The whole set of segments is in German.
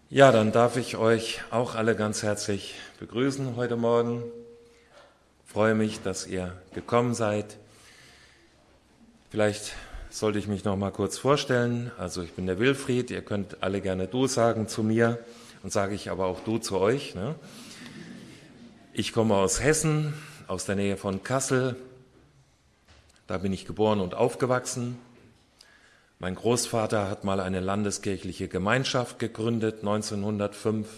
Ja, dann darf ich euch auch alle ganz herzlich begrüßen heute Morgen. Ich freue mich, dass ihr gekommen seid. Vielleicht sollte ich mich noch mal kurz vorstellen. Also ich bin der Wilfried, ihr könnt alle gerne du sagen zu mir und sage ich aber auch du zu euch. Ne? Ich komme aus Hessen, aus der Nähe von Kassel. Da bin ich geboren und aufgewachsen. Mein Großvater hat mal eine landeskirchliche Gemeinschaft gegründet, 1905.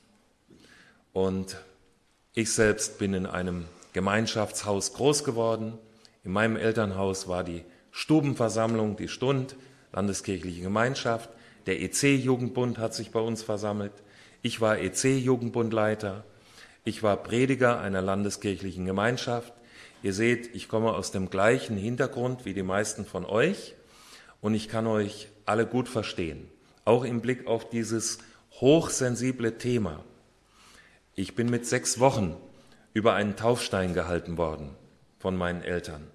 Und ich selbst bin in einem Gemeinschaftshaus groß geworden. In meinem Elternhaus war die Stubenversammlung, die Stund, landeskirchliche Gemeinschaft. Der EC-Jugendbund hat sich bei uns versammelt. Ich war EC-Jugendbundleiter. Ich war Prediger einer landeskirchlichen Gemeinschaft. Ihr seht, ich komme aus dem gleichen Hintergrund wie die meisten von euch. Und ich kann euch alle gut verstehen, auch im Blick auf dieses hochsensible Thema. Ich bin mit 6 Wochen über einen Taufstein gehalten worden von meinen Eltern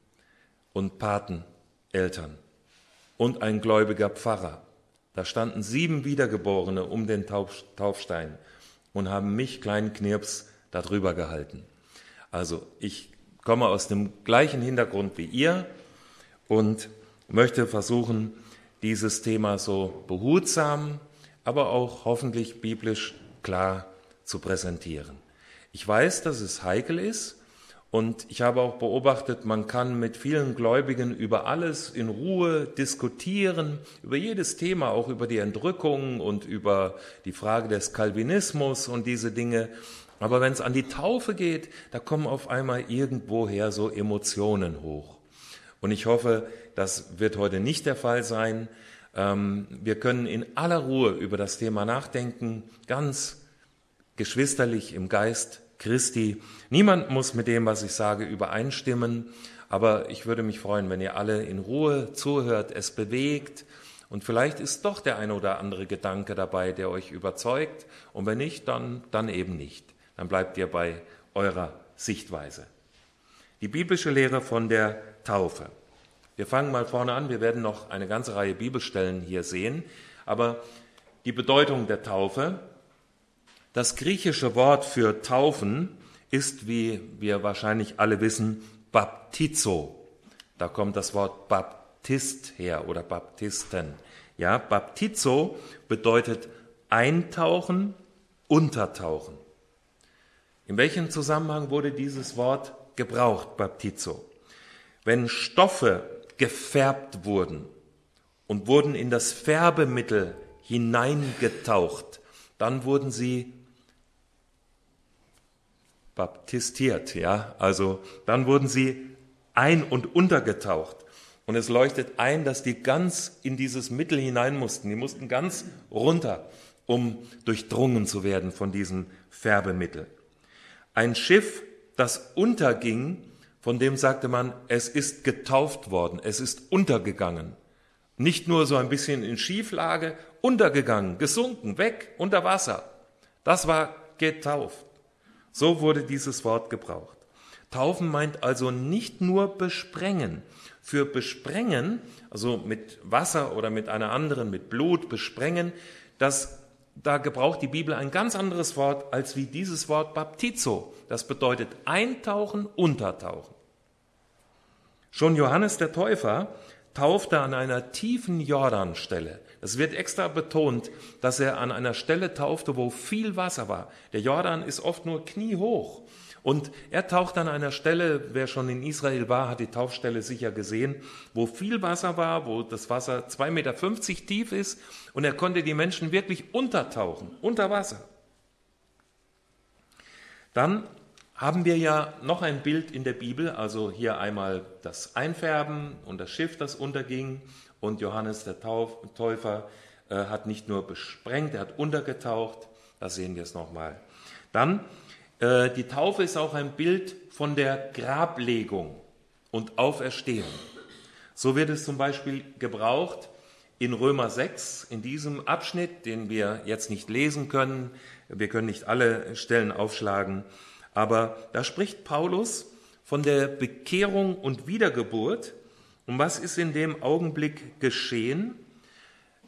und Pateneltern und ein gläubiger Pfarrer. Da standen 7 Wiedergeborene um den Taufstein und haben mich, kleinen Knirps, darüber gehalten. Also ich komme aus dem gleichen Hintergrund wie ihr und möchte versuchen, dieses Thema so behutsam, aber auch hoffentlich biblisch klar zu präsentieren. Ich weiß, dass es heikel ist und ich habe auch beobachtet, man kann mit vielen Gläubigen über alles in Ruhe diskutieren, über jedes Thema, auch über die Entrückung und über die Frage des Calvinismus und diese Dinge. Aber wenn es an die Taufe geht, da kommen auf einmal irgendwoher so Emotionen hoch. Und ich hoffe, das wird heute nicht der Fall sein. Wir können in aller Ruhe über das Thema nachdenken, ganz geschwisterlich im Geist Christi. Niemand muss mit dem, was ich sage, übereinstimmen, aber ich würde mich freuen, wenn ihr alle in Ruhe zuhört, es bewegt und vielleicht ist doch der eine oder andere Gedanke dabei, der euch überzeugt und wenn nicht, dann eben nicht. Dann bleibt ihr bei eurer Sichtweise. Die biblische Lehre von der Taufe. Wir fangen mal vorne an, wir werden noch eine ganze Reihe Bibelstellen hier sehen, aber die Bedeutung der Taufe. Das griechische Wort für Taufen ist, wie wir wahrscheinlich alle wissen, Baptizo. Da kommt das Wort Baptist her oder Baptisten. Ja, Baptizo bedeutet eintauchen, untertauchen. In welchem Zusammenhang wurde dieses Wort gebraucht, Baptizo? Wenn Stoffe gefärbt wurden und wurden in das Färbemittel hineingetaucht, dann wurden sie baptistiert, ja, also dann wurden sie ein- und untergetaucht. Und es leuchtet ein, dass die ganz in dieses Mittel hinein mussten. Die mussten ganz runter, um durchdrungen zu werden von diesem Färbemittel. Ein Schiff, das unterging, von dem sagte man, es ist getauft worden, es ist untergegangen. Nicht nur so ein bisschen in Schieflage, untergegangen, gesunken, weg, unter Wasser. Das war getauft. So wurde dieses Wort gebraucht. Taufen meint also nicht nur besprengen. Für besprengen, also mit Wasser oder mit einer anderen, mit Blut besprengen, da gebraucht die Bibel ein ganz anderes Wort als wie dieses Wort Baptizo. Das bedeutet eintauchen, untertauchen. Schon Johannes der Täufer taufte an einer tiefen Jordanstelle. Es wird extra betont, dass er an einer Stelle taufte, wo viel Wasser war. Der Jordan ist oft nur kniehoch. Und er taucht an einer Stelle, wer schon in Israel war, hat die Taufstelle sicher gesehen, wo viel Wasser war, wo das Wasser 2,50 Meter tief ist. Und er konnte die Menschen wirklich untertauchen, unter Wasser. Dann haben wir ja noch ein Bild in der Bibel, also hier einmal das Einfärben und das Schiff, das unterging. Und Johannes der Täufer hat nicht nur besprengt, er hat untergetaucht. Da sehen wir es nochmal. Dann, die Taufe ist auch ein Bild von der Grablegung und Auferstehung. So wird es zum Beispiel gebraucht in Römer 6, in diesem Abschnitt, den wir jetzt nicht lesen können. Wir können nicht alle Stellen aufschlagen. Aber da spricht Paulus von der Bekehrung und Wiedergeburt. Und was ist in dem Augenblick geschehen?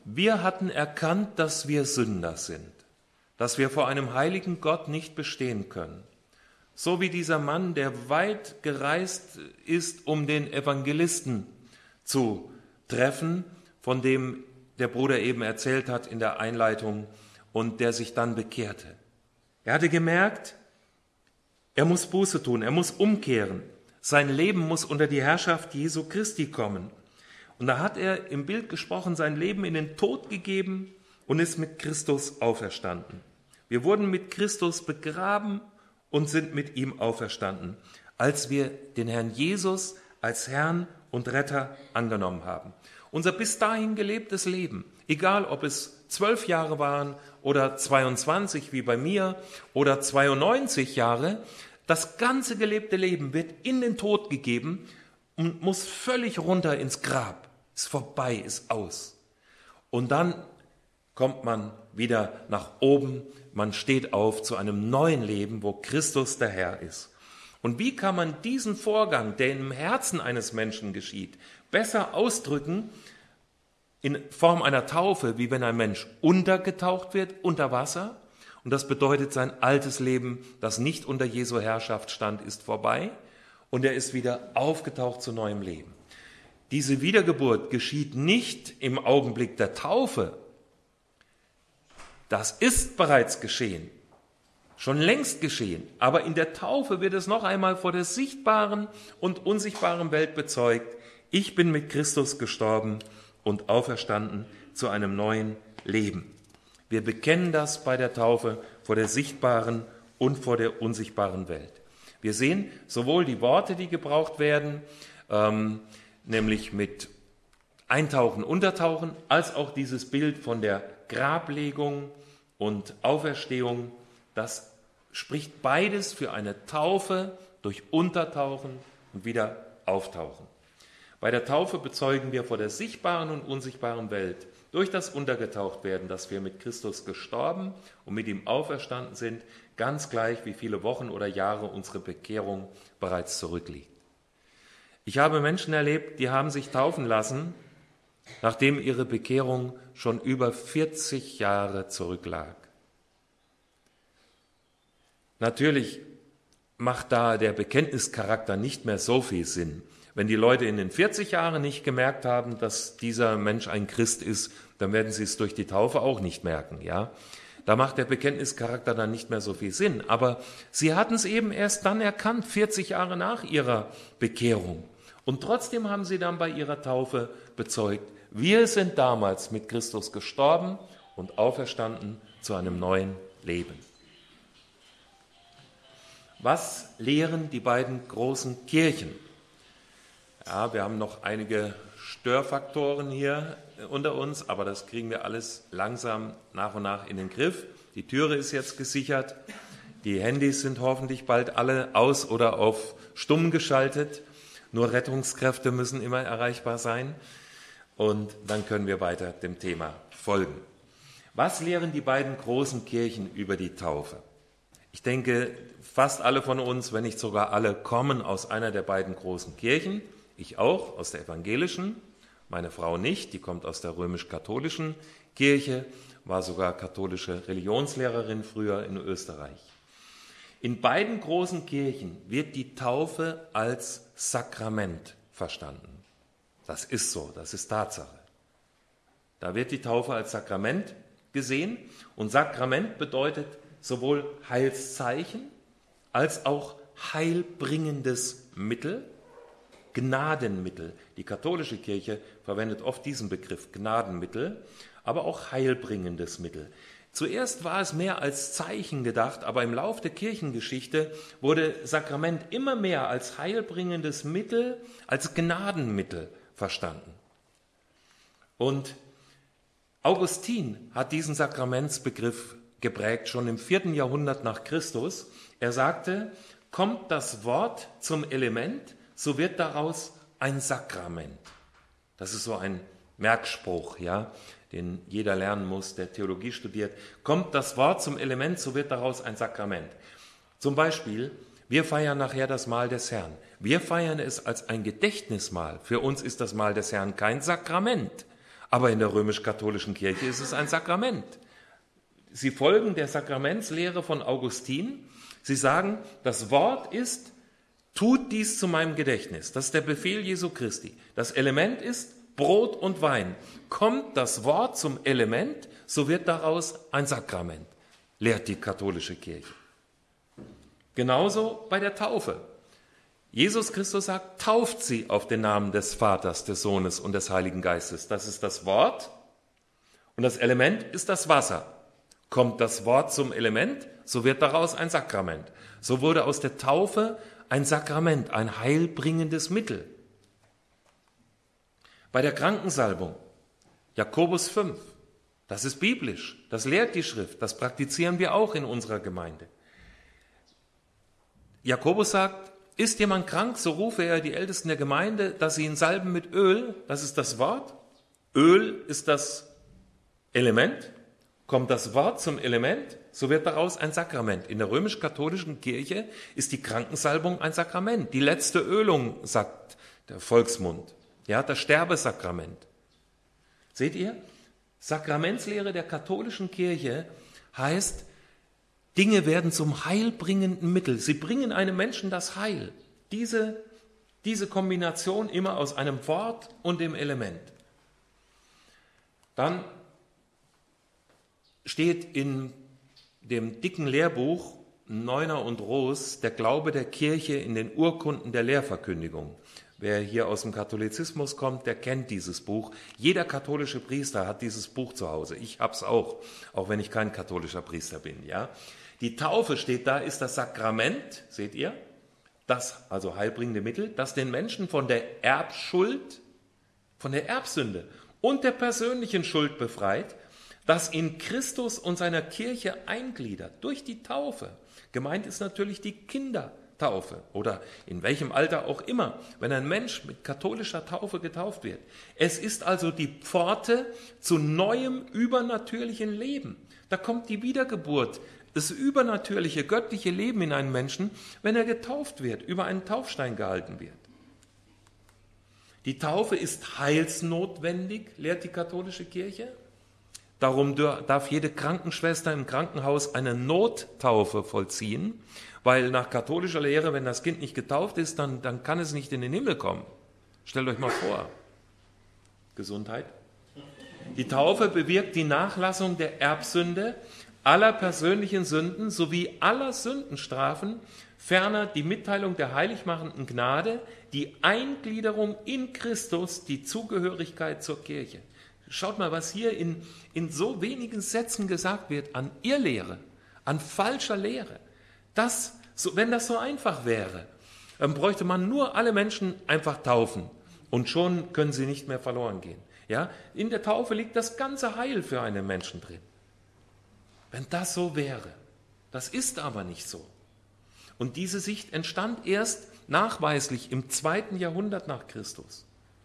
Wir hatten erkannt, dass wir Sünder sind, dass wir vor einem heiligen Gott nicht bestehen können. So wie dieser Mann, der weit gereist ist, um den Evangelisten zu treffen, von dem der Bruder eben erzählt hat in der Einleitung und der sich dann bekehrte. Er hatte gemerkt, er muss Buße tun, er muss umkehren. Sein Leben muss unter die Herrschaft Jesu Christi kommen. Und da hat er im Bild gesprochen, sein Leben in den Tod gegeben und ist mit Christus auferstanden. Wir wurden mit Christus begraben und sind mit ihm auferstanden, als wir den Herrn Jesus als Herrn und Retter angenommen haben. Unser bis dahin gelebtes Leben, egal ob es 12 Jahre waren oder 22 wie bei mir oder 92 Jahre, das ganze gelebte Leben wird in den Tod gegeben und muss völlig runter ins Grab. Ist vorbei, ist aus. Und dann kommt man wieder nach oben, man steht auf zu einem neuen Leben, wo Christus der Herr ist. Und wie kann man diesen Vorgang, der im Herzen eines Menschen geschieht, besser ausdrücken in Form einer Taufe, wie wenn ein Mensch untergetaucht wird unter Wasser? Und das bedeutet, sein altes Leben, das nicht unter Jesu Herrschaft stand, ist vorbei und er ist wieder aufgetaucht zu neuem Leben. Diese Wiedergeburt geschieht nicht im Augenblick der Taufe. Das ist bereits geschehen, schon längst geschehen. Aber in der Taufe wird es noch einmal vor der sichtbaren und unsichtbaren Welt bezeugt. Ich bin mit Christus gestorben und auferstanden zu einem neuen Leben. Wir bekennen das bei der Taufe vor der sichtbaren und vor der unsichtbaren Welt. Wir sehen sowohl die Worte, die gebraucht werden, nämlich mit Eintauchen, Untertauchen, als auch dieses Bild von der Grablegung und Auferstehung. Das spricht beides für eine Taufe durch Untertauchen und wieder Auftauchen. Bei der Taufe bezeugen wir vor der sichtbaren und unsichtbaren Welt durch das Untergetauchtwerden, dass wir mit Christus gestorben und mit ihm auferstanden sind, ganz gleich wie viele Wochen oder Jahre unsere Bekehrung bereits zurückliegt. Ich habe Menschen erlebt, die haben sich taufen lassen, nachdem ihre Bekehrung schon über 40 Jahre zurücklag. Natürlich macht da der Bekenntnischarakter nicht mehr so viel Sinn. Wenn die Leute in den 40 Jahren nicht gemerkt haben, dass dieser Mensch ein Christ ist, dann werden sie es durch die Taufe auch nicht merken, ja. Da macht der Bekenntnischarakter dann nicht mehr so viel Sinn. Aber sie hatten es eben erst dann erkannt, 40 Jahre nach ihrer Bekehrung. Und trotzdem haben sie dann bei ihrer Taufe bezeugt, wir sind damals mit Christus gestorben und auferstanden zu einem neuen Leben. Was lehren die beiden großen Kirchen? Ja, wir haben noch einige Störfaktoren hier unter uns, aber das kriegen wir alles langsam nach und nach in den Griff. Die Türe ist jetzt gesichert, die Handys sind hoffentlich bald alle aus oder auf stumm geschaltet. Nur Rettungskräfte müssen immer erreichbar sein und dann können wir weiter dem Thema folgen. Was lehren die beiden großen Kirchen über die Taufe? Ich denke, fast alle von uns, wenn nicht sogar alle, kommen aus einer der beiden großen Kirchen. Ich auch, aus der evangelischen, meine Frau nicht, die kommt aus der römisch-katholischen Kirche, war sogar katholische Religionslehrerin früher in Österreich. In beiden großen Kirchen wird die Taufe als Sakrament verstanden. Das ist so, das ist Tatsache. Da wird die Taufe als Sakrament gesehen und Sakrament bedeutet sowohl Heilszeichen als auch heilbringendes Mittel, Gnadenmittel. Die katholische Kirche verwendet oft diesen Begriff Gnadenmittel, aber auch heilbringendes Mittel. Zuerst war es mehr als Zeichen gedacht, aber im Lauf der Kirchengeschichte wurde Sakrament immer mehr als heilbringendes Mittel, als Gnadenmittel verstanden. Und Augustin hat diesen Sakramentsbegriff geprägt, schon im 4. Jahrhundert nach Christus. Er sagte, kommt das Wort zum Element, so wird daraus ein Sakrament. Das ist so ein Merkspruch, ja, den jeder lernen muss, der Theologie studiert. Kommt das Wort zum Element, so wird daraus ein Sakrament. Zum Beispiel, wir feiern nachher das Mahl des Herrn. Wir feiern es als ein Gedächtnismahl. Für uns ist das Mahl des Herrn kein Sakrament, Aber in der römisch-katholischen Kirche ist es ein Sakrament. Sie folgen der Sakramentslehre von Augustin. Sie sagen, das Wort ist, tut dies zu meinem Gedächtnis. Das ist der Befehl Jesu Christi. Das Element ist Brot und Wein. Kommt das Wort zum Element, so wird daraus ein Sakrament, lehrt die katholische Kirche. Genauso bei der Taufe. Jesus Christus sagt, tauft sie auf den Namen des Vaters, des Sohnes und des Heiligen Geistes. Das ist das Wort und das Element ist das Wasser. Kommt das Wort zum Element, so wird daraus ein Sakrament. So wurde aus der Taufe ein Sakrament, ein heilbringendes Mittel. Bei der Krankensalbung, Jakobus 5, das ist biblisch, das lehrt die Schrift, das praktizieren wir auch in unserer Gemeinde. Jakobus sagt, ist jemand krank, so rufe er die Ältesten der Gemeinde, dass sie ihn salben mit Öl, das ist das Wort. Öl ist das Element. Kommt das Wort zum Element, so wird daraus ein Sakrament. In der römisch-katholischen Kirche ist die Krankensalbung ein Sakrament. Die letzte Ölung, sagt der Volksmund. Ja, das Sterbesakrament. Seht ihr? Sakramentslehre der katholischen Kirche heißt, Dinge werden zum heilbringenden Mittel. Sie bringen einem Menschen das Heil. Diese Kombination immer aus einem Wort und dem Element. Dann steht in dem dicken Lehrbuch Neuner und Roos der Glaube der Kirche in den Urkunden der Lehrverkündigung. Wer hier aus dem Katholizismus kommt, der kennt dieses Buch. Jeder katholische Priester hat dieses Buch zu Hause. Ich hab's auch wenn ich kein katholischer Priester bin. Ja? Die Taufe steht da, ist das Sakrament, seht ihr? Das, also heilbringende Mittel, das den Menschen von der Erbschuld, von der Erbsünde und der persönlichen Schuld befreit, das in Christus und seiner Kirche eingliedert, durch die Taufe. Gemeint ist natürlich die Kindertaufe oder in welchem Alter auch immer, wenn ein Mensch mit katholischer Taufe getauft wird. Es ist also die Pforte zu neuem übernatürlichen Leben. Da kommt die Wiedergeburt, das übernatürliche, göttliche Leben in einen Menschen, wenn er getauft wird, über einen Taufstein gehalten wird. Die Taufe ist heilsnotwendig, lehrt die katholische Kirche. Darum darf jede Krankenschwester im Krankenhaus eine Nottaufe vollziehen, weil nach katholischer Lehre, wenn das Kind nicht getauft ist, dann kann es nicht in den Himmel kommen. Stellt euch mal vor. Gesundheit. Die Taufe bewirkt die Nachlassung der Erbsünde, aller persönlichen Sünden sowie aller Sündenstrafen, ferner die Mitteilung der heiligmachenden Gnade, die Eingliederung in Christus, die Zugehörigkeit zur Kirche. Schaut mal, was hier in so wenigen Sätzen gesagt wird an Irrlehre, an falscher Lehre. Wenn das so einfach wäre, dann bräuchte man nur alle Menschen einfach taufen und schon können sie nicht mehr verloren gehen. Ja? In der Taufe liegt das ganze Heil für einen Menschen drin. Wenn das so wäre. Das ist aber nicht so. Und diese Sicht entstand erst nachweislich im 2. Jahrhundert nach Christus.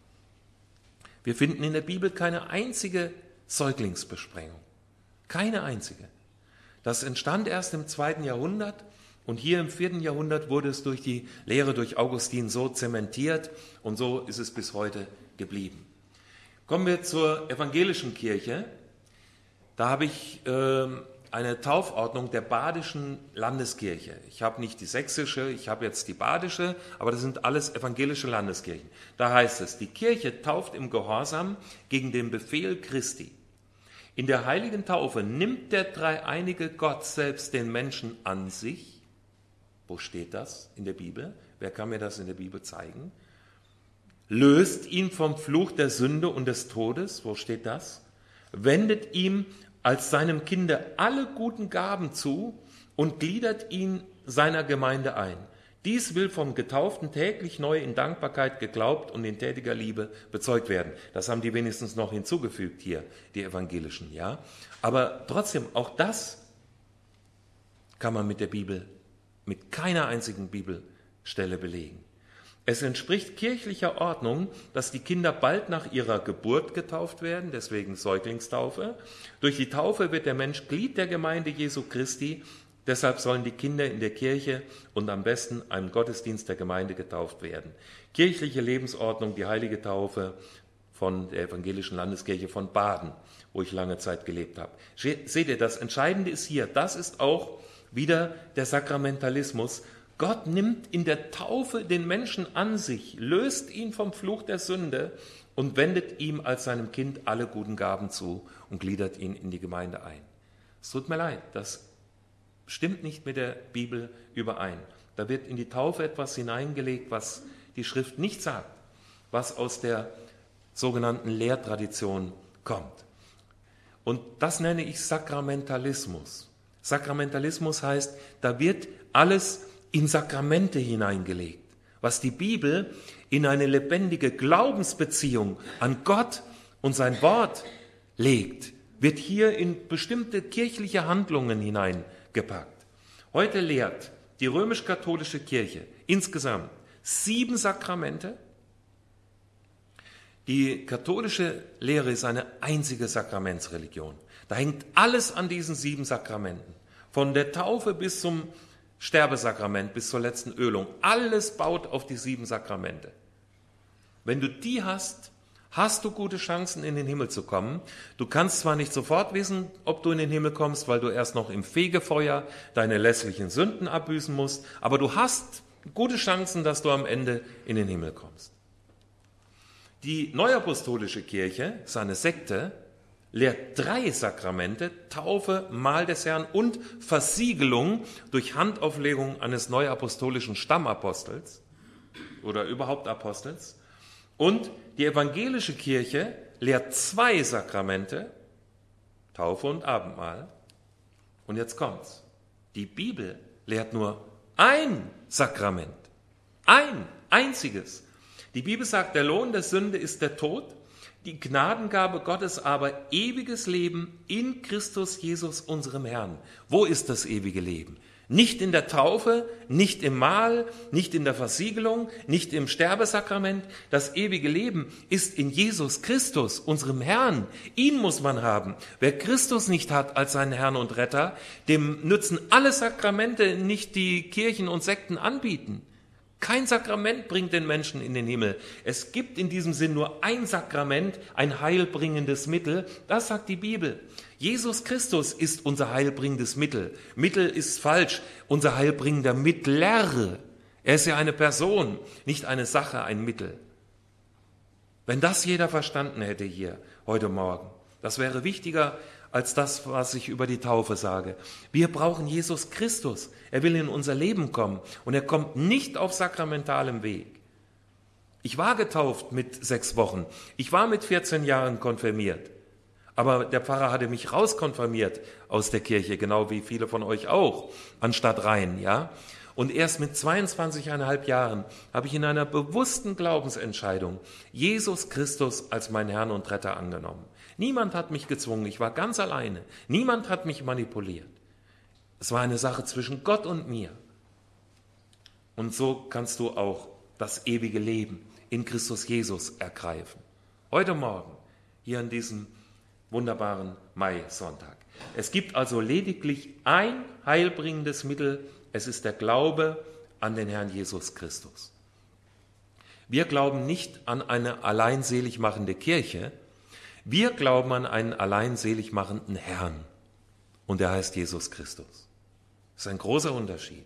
Wir finden in der Bibel keine einzige Säuglingsbesprengung. Keine einzige. Das entstand erst im 2. Jahrhundert und hier im 4. Jahrhundert wurde es durch die Lehre durch Augustin so zementiert und so ist es bis heute geblieben. Kommen wir zur evangelischen Kirche. Da habe ich eine Taufordnung der badischen Landeskirche. Ich habe nicht die sächsische, ich habe jetzt die badische, aber das sind alles evangelische Landeskirchen. Da heißt es, die Kirche tauft im Gehorsam gegen den Befehl Christi. In der heiligen Taufe nimmt der dreieinige Gott selbst den Menschen an sich. Wo steht das in der Bibel? Wer kann mir das in der Bibel zeigen? Löst ihn vom Fluch der Sünde und des Todes. Wo steht das? Wendet ihm als seinem Kinde alle guten Gaben zu und gliedert ihn seiner Gemeinde ein. Dies will vom Getauften täglich neu in Dankbarkeit geglaubt und in tätiger Liebe bezeugt werden. Das haben die wenigstens noch hinzugefügt hier, die Evangelischen, ja. Aber trotzdem, auch das kann man mit der Bibel, mit keiner einzigen Bibelstelle belegen. Es entspricht kirchlicher Ordnung, dass die Kinder bald nach ihrer Geburt getauft werden, deswegen Säuglingstaufe. Durch die Taufe wird der Mensch Glied der Gemeinde Jesu Christi, deshalb sollen die Kinder in der Kirche und am besten einem Gottesdienst der Gemeinde getauft werden. Kirchliche Lebensordnung, die heilige Taufe, von der Evangelischen Landeskirche von Baden, wo ich lange Zeit gelebt habe. Seht ihr, das Entscheidende ist hier, das ist auch wieder der Sakramentalismus. Gott nimmt in der Taufe den Menschen an sich, löst ihn vom Fluch der Sünde und wendet ihm als seinem Kind alle guten Gaben zu und gliedert ihn in die Gemeinde ein. Es tut mir leid, das stimmt nicht mit der Bibel überein. Da wird in die Taufe etwas hineingelegt, was die Schrift nicht sagt, was aus der sogenannten Lehrtradition kommt. Und das nenne ich Sakramentalismus. Sakramentalismus heißt, da wird alles in Sakramente hineingelegt, was die Bibel in eine lebendige Glaubensbeziehung an Gott und sein Wort legt, wird hier in bestimmte kirchliche Handlungen hineingepackt. Heute lehrt die römisch-katholische Kirche insgesamt 7 Sakramente. Die katholische Lehre ist eine einzige Sakramentsreligion. Da hängt alles an diesen 7 Sakramenten. Von der Taufe bis zum Sterbesakrament, bis zur letzten Ölung. Alles baut auf die 7 Sakramente. Wenn du die hast, hast du gute Chancen, in den Himmel zu kommen. Du kannst zwar nicht sofort wissen, ob du in den Himmel kommst, weil du erst noch im Fegefeuer deine lässlichen Sünden abbüßen musst, aber du hast gute Chancen, dass du am Ende in den Himmel kommst. Die Neuapostolische Kirche, seine Sekte, lehrt 3 Sakramente, Taufe, Mahl des Herrn und Versiegelung durch Handauflegung eines neuapostolischen Stammapostels oder überhaupt Apostels. Und die evangelische Kirche lehrt 2 Sakramente, Taufe und Abendmahl. Und jetzt kommt's. Die Bibel lehrt nur ein Sakrament, ein einziges. Die Bibel sagt, der Lohn der Sünde ist der Tod, die Gnadengabe Gottes aber ewiges Leben in Christus Jesus, unserem Herrn. Wo ist das ewige Leben? Nicht in der Taufe, nicht im Mahl, nicht in der Versiegelung, nicht im Sterbesakrament. Das ewige Leben ist in Jesus Christus, unserem Herrn. Ihn muss man haben. Wer Christus nicht hat als seinen Herrn und Retter, dem nützen alle Sakramente nicht, die Kirchen und Sekten anbieten. Kein Sakrament bringt den Menschen in den Himmel. Es gibt in diesem Sinn nur ein Sakrament, ein heilbringendes Mittel. Das sagt die Bibel. Jesus Christus ist unser heilbringendes Mittel. Mittel ist falsch. Unser heilbringender Mittler. Er ist ja eine Person, nicht eine Sache, ein Mittel. Wenn das jeder verstanden hätte hier heute Morgen, das wäre wichtiger als das, was ich über die Taufe sage. Wir brauchen Jesus Christus. Er will in unser Leben kommen und er kommt nicht auf sakramentalem Weg. Ich war getauft mit 6 Wochen. Ich war mit 14 Jahren konfirmiert. Aber der Pfarrer hatte mich rauskonfirmiert aus der Kirche, genau wie viele von euch auch, anstatt rein, ja. Und erst mit 22,5 Jahren habe ich in einer bewussten Glaubensentscheidung Jesus Christus als meinen Herrn und Retter angenommen. Niemand hat mich gezwungen, ich war ganz alleine. Niemand hat mich manipuliert. Es war eine Sache zwischen Gott und mir. Und so kannst du auch das ewige Leben in Christus Jesus ergreifen. Heute Morgen, hier an diesem wunderbaren Mai-Sonntag. Es gibt also lediglich ein heilbringendes Mittel. Es ist der Glaube an den Herrn Jesus Christus. Wir glauben nicht an eine allein selig machende Kirche. Wir glauben an einen allein selig machenden Herrn. Und er heißt Jesus Christus. Das ist ein großer Unterschied.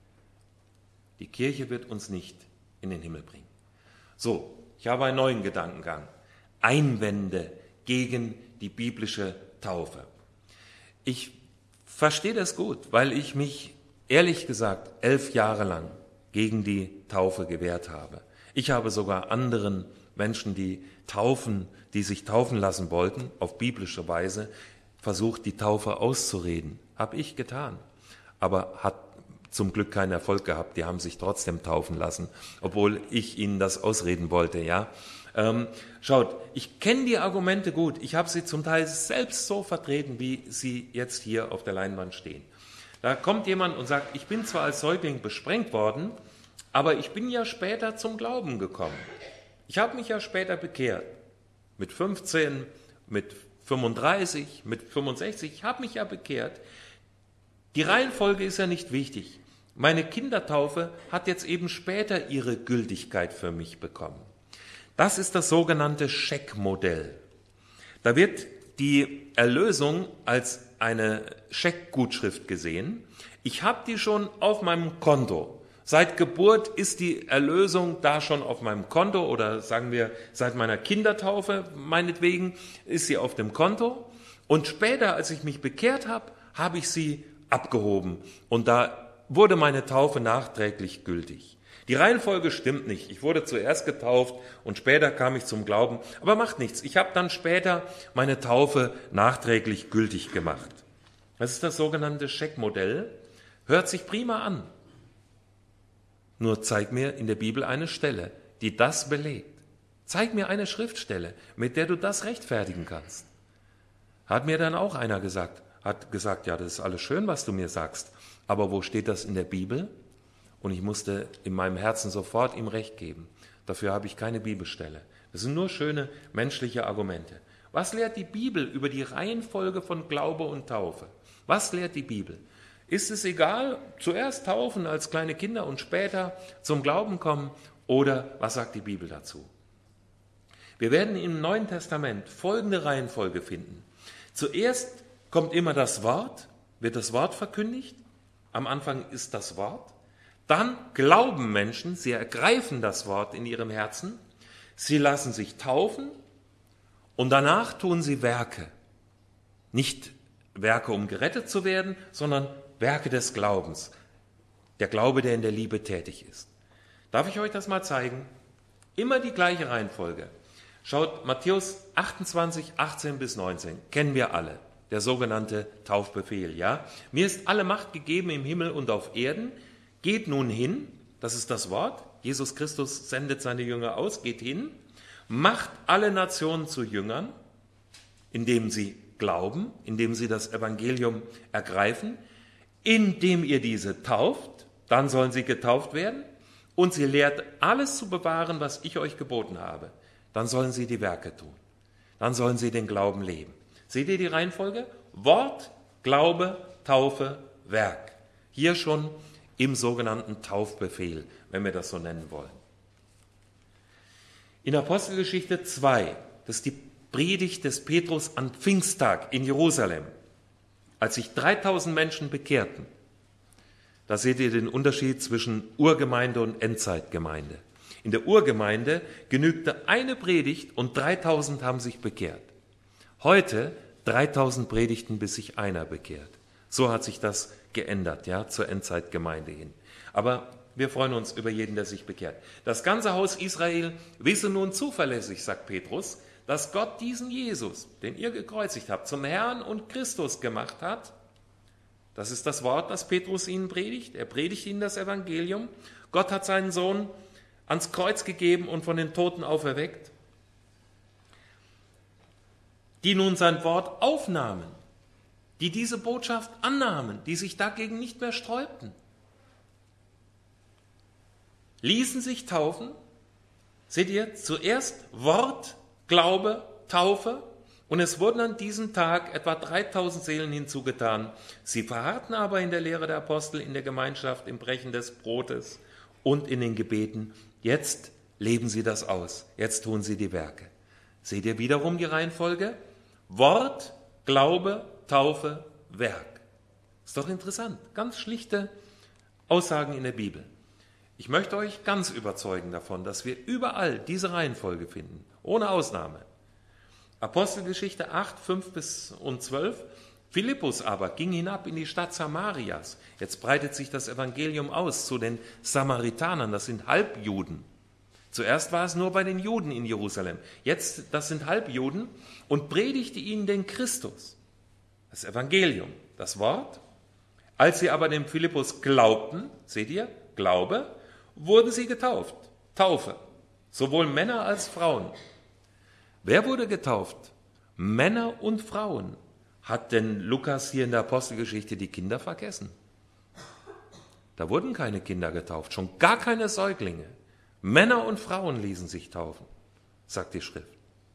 Die Kirche wird uns nicht in den Himmel bringen. So, ich habe einen neuen Gedankengang. Einwände gegen die biblische Taufe. Ich verstehe das gut, weil ich mich ehrlich gesagt 11 Jahre lang gegen die Taufe gewehrt habe. Ich habe sogar anderen Menschen, die sich taufen lassen wollten, auf biblische Weise, versucht, die Taufe auszureden. Habe ich getan. Aber hat zum Glück keinen Erfolg gehabt. Die haben sich trotzdem taufen lassen, obwohl ich ihnen das ausreden wollte, ja. Schaut, ich kenne die Argumente gut. Ich habe sie zum Teil selbst so vertreten, wie sie jetzt hier auf der Leinwand stehen. Da kommt jemand und sagt, ich bin zwar als Säugling besprengt worden, aber ich bin ja später zum Glauben gekommen. Ich habe mich ja später bekehrt. Mit 15, mit 35, mit 65, ich habe mich ja bekehrt. Die Reihenfolge ist ja nicht wichtig. Meine Kindertaufe hat jetzt eben später ihre Gültigkeit für mich bekommen. Das ist das sogenannte Scheckmodell. Da wird die Erlösung als eine Scheckgutschrift gesehen. Ich habe die schon auf meinem Konto. Seit Geburt ist die Erlösung da schon auf meinem Konto oder sagen wir seit meiner Kindertaufe meinetwegen ist sie auf dem Konto. Und später, als ich mich bekehrt habe, habe ich sie abgehoben und da wurde meine Taufe nachträglich gültig. Die Reihenfolge stimmt nicht. Ich wurde zuerst getauft und später kam ich zum Glauben. Aber macht nichts. Ich habe dann später meine Taufe nachträglich gültig gemacht. Das ist das sogenannte Scheckmodell. Hört sich prima an. Nur zeig mir in der Bibel eine Stelle, die das belegt. Zeig mir eine Schriftstelle, mit der du das rechtfertigen kannst. Hat mir dann auch einer gesagt, ja, das ist alles schön, was du mir sagst, aber wo steht das in der Bibel? Und ich musste in meinem Herzen sofort ihm recht geben. Dafür habe ich keine Bibelstelle. Das sind nur schöne menschliche Argumente. Was lehrt die Bibel über die Reihenfolge von Glaube und Taufe? Was lehrt die Bibel? Ist es egal, zuerst taufen als kleine Kinder und später zum Glauben kommen? Oder was sagt die Bibel dazu? Wir werden im Neuen Testament folgende Reihenfolge finden. Zuerst kommt immer das Wort, wird das Wort verkündigt. Am Anfang ist das Wort. Dann glauben Menschen, sie ergreifen das Wort in ihrem Herzen. Sie lassen sich taufen und danach tun sie Werke. Nicht Werke, um gerettet zu werden, sondern Werke des Glaubens. Der Glaube, der in der Liebe tätig ist. Darf ich euch das mal zeigen? Immer die gleiche Reihenfolge. Schaut, Matthäus 28, 18 bis 19, kennen wir alle. Der sogenannte Taufbefehl, ja? Mir ist alle Macht gegeben im Himmel und auf Erden. Geht nun hin, das ist das Wort. Jesus Christus sendet seine Jünger aus, geht hin, macht alle Nationen zu Jüngern, indem sie glauben, indem sie das Evangelium ergreifen, indem ihr diese tauft, dann sollen sie getauft werden und sie lehrt alles zu bewahren, was ich euch geboten habe. Dann sollen sie die Werke tun. Dann sollen sie den Glauben leben. Seht ihr die Reihenfolge? Wort, Glaube, Taufe, Werk. Hier schon im sogenannten Taufbefehl, wenn wir das so nennen wollen. In Apostelgeschichte 2, das ist die Predigt des Petrus am Pfingsttag in Jerusalem, als sich 3000 Menschen bekehrten. Da seht ihr den Unterschied zwischen Urgemeinde und Endzeitgemeinde. In der Urgemeinde genügte eine Predigt und 3000 haben sich bekehrt. Heute 3000 Predigten, bis sich einer bekehrt. So hat sich das geändert, ja, zur Endzeitgemeinde hin. Aber wir freuen uns über jeden, der sich bekehrt. Das ganze Haus Israel wisse nun zuverlässig, sagt Petrus, dass Gott diesen Jesus, den ihr gekreuzigt habt, zum Herrn und Christus gemacht hat. Das ist das Wort, das Petrus ihnen predigt. Er predigt ihnen das Evangelium. Gott hat seinen Sohn ans Kreuz gegeben und von den Toten auferweckt, die nun sein Wort aufnahmen, die diese Botschaft annahmen, die sich dagegen nicht mehr sträubten, ließen sich taufen. Seht ihr, zuerst Wort, Glaube, Taufe, und es wurden an diesem Tag etwa 3000 Seelen hinzugetan. Sie verharrten aber in der Lehre der Apostel, in der Gemeinschaft, im Brechen des Brotes und in den Gebeten. Jetzt leben sie das aus, jetzt tun sie die Werke. Seht ihr wiederum die Reihenfolge? Wort, Glaube, Taufe, Werk. Ist doch interessant, ganz schlichte Aussagen in der Bibel. Ich möchte euch ganz überzeugen davon, dass wir überall diese Reihenfolge finden, ohne Ausnahme. Apostelgeschichte 8, 5 bis und 12. Philippus aber ging hinab in die Stadt Samarias. Jetzt breitet sich das Evangelium aus zu den Samaritanern, das sind Halbjuden. Zuerst war es nur bei den Juden in Jerusalem. Jetzt, das sind Halbjuden, und predigte ihnen den Christus, das Evangelium, das Wort. Als sie aber dem Philippus glaubten, seht ihr, Glaube, wurden sie getauft, Taufe, sowohl Männer als Frauen. Wer wurde getauft? Männer und Frauen. Hat denn Lukas hier in der Apostelgeschichte die Kinder vergessen? Da wurden keine Kinder getauft, schon gar keine Säuglinge. Männer und Frauen ließen sich taufen, sagt die Schrift.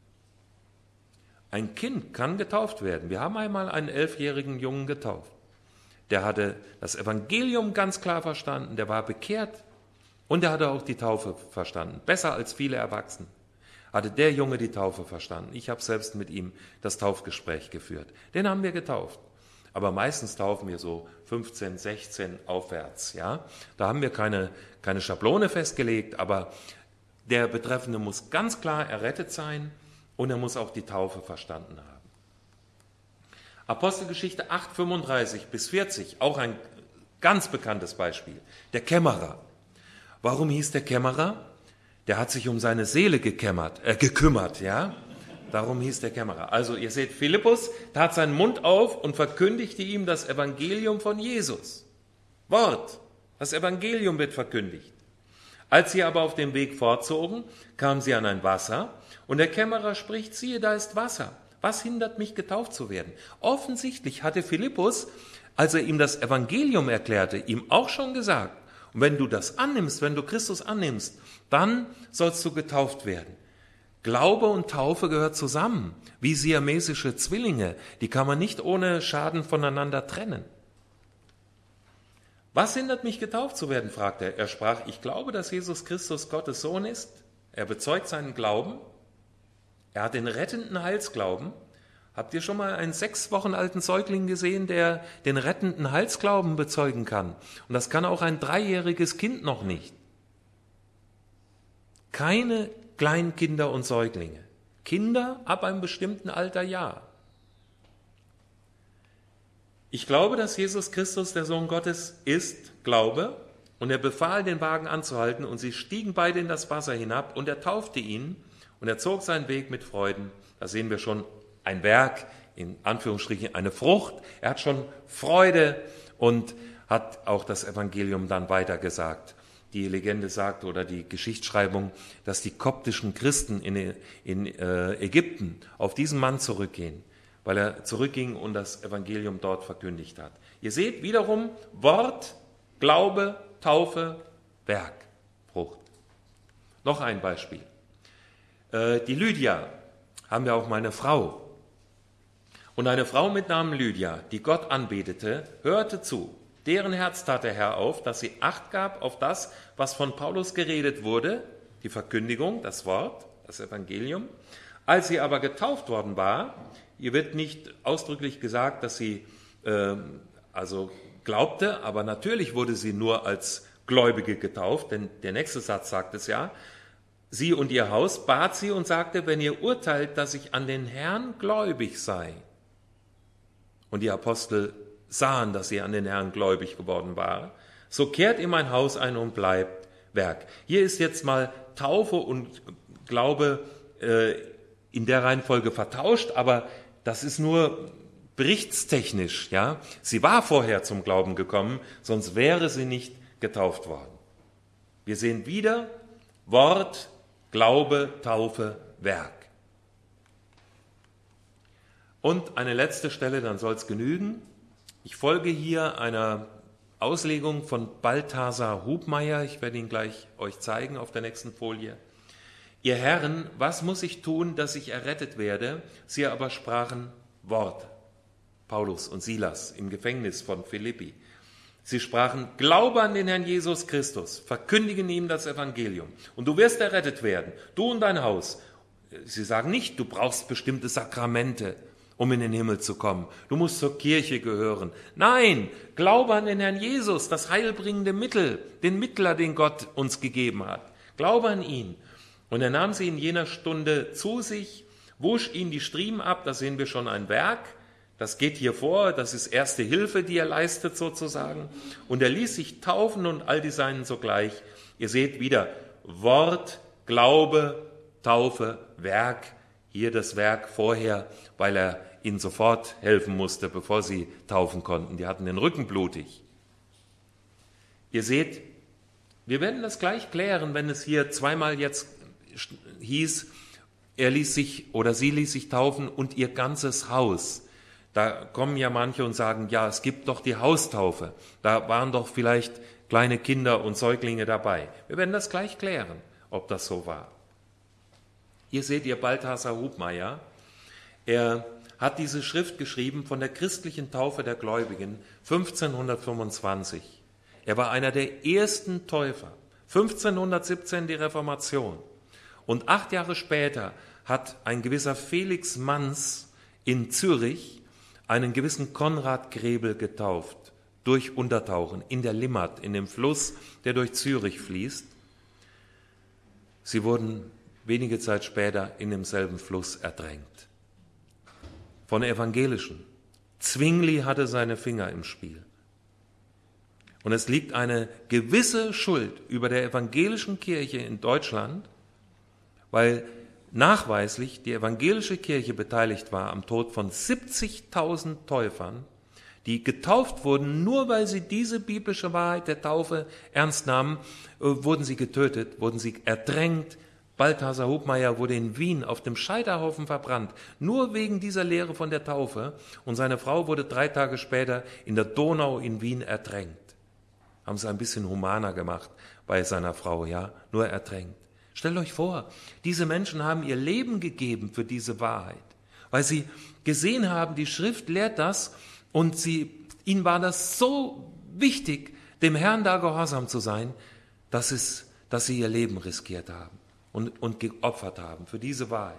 Ein Kind kann getauft werden. Wir haben einmal einen 11-jährigen Jungen getauft. Der hatte das Evangelium ganz klar verstanden, der war bekehrt und der hatte auch die Taufe verstanden, besser als viele Erwachsene. hatte der Junge die Taufe verstanden. Ich habe selbst mit ihm das Taufgespräch geführt. Den haben wir getauft. Aber meistens taufen wir so 15, 16 aufwärts. Ja? Da haben wir keine Schablone festgelegt, aber der Betreffende muss ganz klar errettet sein und er muss auch die Taufe verstanden haben. Apostelgeschichte 8, 35 bis 40, auch ein ganz bekanntes Beispiel. Der Kämmerer. Warum hieß der Kämmerer? Der hat sich um seine Seele gekümmert, ja? Darum hieß der Kämmerer. Also ihr seht, Philippus tat seinen Mund auf und verkündigte ihm das Evangelium von Jesus. Wort, das Evangelium wird verkündigt. Als sie aber auf dem Weg fortzogen, kamen sie an ein Wasser und der Kämmerer spricht, siehe, da ist Wasser. Was hindert mich, getauft zu werden? Offensichtlich hatte Philippus, als er ihm das Evangelium erklärte, ihm auch schon gesagt, und wenn du das annimmst, wenn du Christus annimmst, dann sollst du getauft werden. Glaube und Taufe gehört zusammen, wie siamesische Zwillinge. Die kann man nicht ohne Schaden voneinander trennen. Was hindert mich, getauft zu werden, fragte er. Er sprach, ich glaube, dass Jesus Christus Gottes Sohn ist. Er bezeugt seinen Glauben. Er hat den rettenden Heilsglauben. Habt ihr schon mal einen 6 Wochen alten Säugling gesehen, der den rettenden Heilsglauben bezeugen kann? Und das kann auch ein 3-jähriges Kind noch nicht. Keine Kleinkinder und Säuglinge. Kinder ab einem bestimmten Alter, ja. Ich glaube, dass Jesus Christus der Sohn Gottes ist, glaube, und er befahl, den Wagen anzuhalten, und sie stiegen beide in das Wasser hinab, und er taufte ihn, und er zog seinen Weg mit Freuden. Da sehen wir schon ein Werk, in Anführungsstrichen eine Frucht. Er hat schon Freude und hat auch das Evangelium dann weitergesagt. Die Legende sagt oder die Geschichtsschreibung, dass die koptischen Christen in Ägypten auf diesen Mann zurückgehen, weil er zurückging und das Evangelium dort verkündigt hat. Ihr seht wiederum Wort, Glaube, Taufe, Werk, Frucht. Noch ein Beispiel. Die Lydia, haben wir auch mal eine Frau. Und eine Frau mit Namen Lydia, die Gott anbetete, hörte zu. Deren Herz tat der Herr auf, dass sie Acht gab auf das, was von Paulus geredet wurde, die Verkündigung, das Wort, das Evangelium. Als sie aber getauft worden war, ihr wird nicht ausdrücklich gesagt, dass sie glaubte, aber natürlich wurde sie nur als Gläubige getauft, denn der nächste Satz sagt es ja. Sie und ihr Haus bat sie und sagte, wenn ihr urteilt, dass ich an den Herrn gläubig sei. Und die Apostel sahen, dass sie an den Herrn gläubig geworden war, so kehrt in mein Haus ein und bleibt Werk. Hier ist jetzt mal Taufe und Glaube in der Reihenfolge vertauscht, aber das ist nur berichtstechnisch. Ja? Sie war vorher zum Glauben gekommen, sonst wäre sie nicht getauft worden. Wir sehen wieder Wort, Glaube, Taufe, Werk. Und eine letzte Stelle, dann soll es genügen. Ich folge hier einer Auslegung von Balthasar Hubmeier. Ich werde ihn gleich euch zeigen auf der nächsten Folie. Ihr Herren, was muss ich tun, dass ich errettet werde? Sie aber sprachen Wort. Paulus und Silas im Gefängnis von Philippi. Sie sprachen, glaube an den Herrn Jesus Christus, verkündigen ihm das Evangelium und du wirst errettet werden, du und dein Haus. Sie sagen nicht, du brauchst bestimmte Sakramente, um in den Himmel zu kommen. Du musst zur Kirche gehören. Nein, glaube an den Herrn Jesus, das heilbringende Mittel, den Mittler, den Gott uns gegeben hat. Glaube an ihn. Und er nahm sie in jener Stunde zu sich, wusch ihnen die Striemen ab, da sehen wir schon ein Werk. Das geht hier vor, das ist erste Hilfe, die er leistet sozusagen. Und er ließ sich taufen und all die Seinen sogleich. Ihr seht wieder Wort, Glaube, Taufe, Werk. Hier das Werk vorher, weil er ihnen sofort helfen musste, bevor sie taufen konnten. Die hatten den Rücken blutig. Ihr seht, wir werden das gleich klären, wenn es hier zweimal jetzt hieß, er ließ sich oder sie ließ sich taufen und ihr ganzes Haus. Da kommen ja manche und sagen, ja, es gibt doch die Haustaufe. Da waren doch vielleicht kleine Kinder und Säuglinge dabei. Wir werden das gleich klären, ob das so war. Hier seht ihr Balthasar Hubmeier. Er hat diese Schrift geschrieben von der christlichen Taufe der Gläubigen 1525. Er war einer der ersten Täufer. 1517 die Reformation. Und 8 Jahre später hat ein gewisser Felix Manz in Zürich einen gewissen Konrad Grebel getauft, durch Untertauchen in der Limmat, in dem Fluss, der durch Zürich fließt. Sie wurden wenige Zeit später in demselben Fluss ertränkt. Von Evangelischen. Zwingli hatte seine Finger im Spiel. Und es liegt eine gewisse Schuld über der evangelischen Kirche in Deutschland, weil nachweislich die evangelische Kirche beteiligt war am Tod von 70.000 Täufern, die getauft wurden, nur weil sie diese biblische Wahrheit der Taufe ernst nahmen, wurden sie getötet, wurden sie ertränkt. Balthasar Hubmeier wurde in Wien auf dem Scheiterhaufen verbrannt, nur wegen dieser Lehre von der Taufe. Und seine Frau wurde 3 Tage später in der Donau in Wien ertränkt. Haben sie ein bisschen humaner gemacht bei seiner Frau, ja, nur ertränkt. Stellt euch vor, diese Menschen haben ihr Leben gegeben für diese Wahrheit, weil sie gesehen haben, die Schrift lehrt das und ihnen war das so wichtig, dem Herrn da gehorsam zu sein, dass sie ihr Leben riskiert haben und geopfert haben für diese Wahrheiten.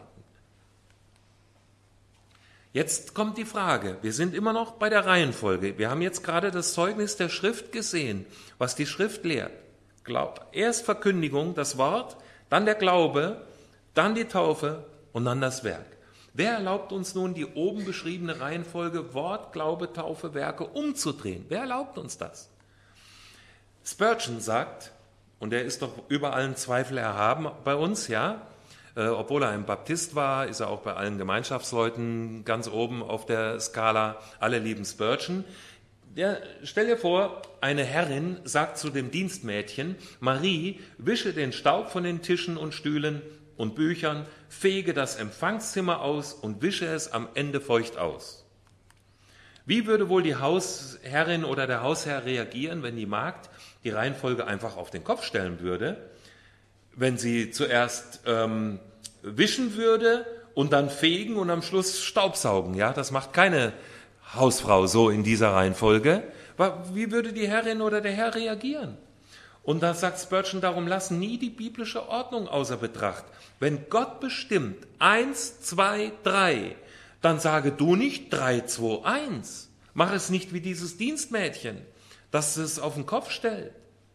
Jetzt kommt die Frage, wir sind immer noch bei der Reihenfolge. Wir haben jetzt gerade das Zeugnis der Schrift gesehen, was die Schrift lehrt. Erst Verkündigung, das Wort, dann der Glaube, dann die Taufe und dann das Werk. Wer erlaubt uns nun, die oben beschriebene Reihenfolge Wort, Glaube, Taufe, Werke umzudrehen? Wer erlaubt uns das? Spurgeon sagt, und er ist doch über allen Zweifel erhaben bei uns, ja, obwohl er ein Baptist war, ist er auch bei allen Gemeinschaftsleuten ganz oben auf der Skala, alle lieben Spurgeon. Stell dir vor, eine Herrin sagt zu dem Dienstmädchen, Marie, wische den Staub von den Tischen und Stühlen und Büchern, fege das Empfangszimmer aus und wische es am Ende feucht aus. Wie würde wohl die Hausherrin oder der Hausherr reagieren, wenn die Magd die Reihenfolge einfach auf den Kopf stellen würde? Wenn sie zuerst wischen würde und dann fegen und am Schluss Staubsaugen. Ja, das macht keine Hausfrau so in dieser Reihenfolge. Wie würde die Herrin oder der Herr reagieren? Und da sagt Spurgeon, darum lass nie die biblische Ordnung außer Betracht. Wenn Gott bestimmt 1, 2, 3, dann sage du nicht 3, 2, 1. Mach es nicht wie dieses Dienstmädchen, das es auf den Kopf stellt.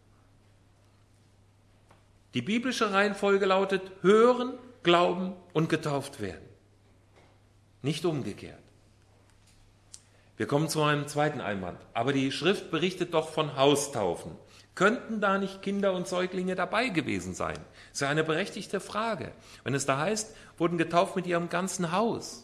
Die biblische Reihenfolge lautet hören, glauben und getauft werden. Nicht umgekehrt. Wir kommen zu einem zweiten Einwand. Aber die Schrift berichtet doch von Haustaufen. Könnten da nicht Kinder und Säuglinge dabei gewesen sein? Das ist ja eine berechtigte Frage. Wenn es da heißt, wurden getauft mit ihrem ganzen Haus.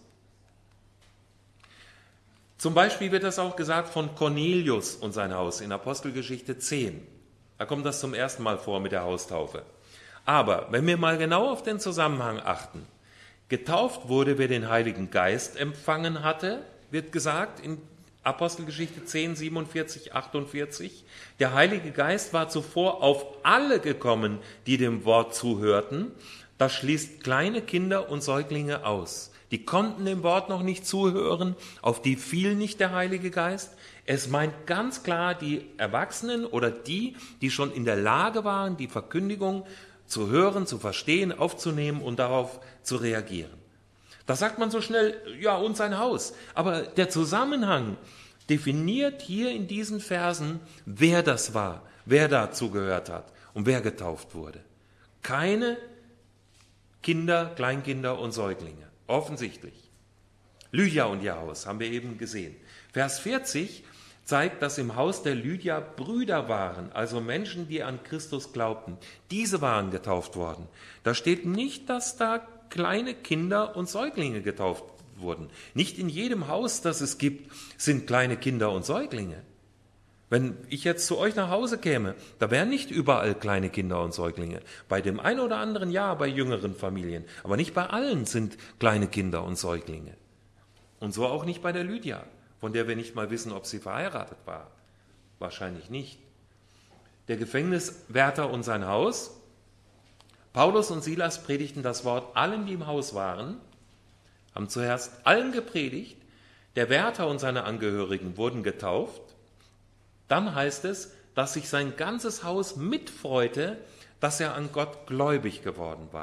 Zum Beispiel wird das auch gesagt von Cornelius und sein Haus in Apostelgeschichte 10. Da kommt das zum ersten Mal vor mit der Haustaufe. Aber wenn wir mal genau auf den Zusammenhang achten, getauft wurde, wer den Heiligen Geist empfangen hatte, wird gesagt in Apostelgeschichte 10, 47, 48, der Heilige Geist war zuvor auf alle gekommen, die dem Wort zuhörten. Das schließt kleine Kinder und Säuglinge aus. Die konnten dem Wort noch nicht zuhören, auf die fiel nicht der Heilige Geist. Es meint ganz klar die Erwachsenen oder die schon in der Lage waren, die Verkündigung zu hören, zu verstehen, aufzunehmen und darauf zu reagieren. Das sagt man so schnell, ja, und sein Haus. Aber der Zusammenhang definiert hier in diesen Versen, wer das war, wer dazu gehört hat und wer getauft wurde. Keine Kinder, Kleinkinder und Säuglinge, offensichtlich. Lydia und ihr Haus haben wir eben gesehen. Vers 40 zeigt, dass im Haus der Lydia Brüder waren, also Menschen, die an Christus glaubten. Diese waren getauft worden. Da steht nicht, dass da kleine Kinder und Säuglinge getauft wurden. Nicht in jedem Haus, das es gibt, sind kleine Kinder und Säuglinge. Wenn ich jetzt zu euch nach Hause käme, da wären nicht überall kleine Kinder und Säuglinge. Bei dem einen oder anderen ja, bei jüngeren Familien. Aber nicht bei allen sind kleine Kinder und Säuglinge. Und so auch nicht bei der Lydia, von der wir nicht mal wissen, ob sie verheiratet war. Wahrscheinlich nicht. Der Gefängniswärter und sein Haus. Paulus und Silas predigten das Wort allen, die im Haus waren, haben zuerst allen gepredigt. Der Wärter und seine Angehörigen wurden getauft. Dann heißt es, dass sich sein ganzes Haus mitfreute, dass er an Gott gläubig geworden war.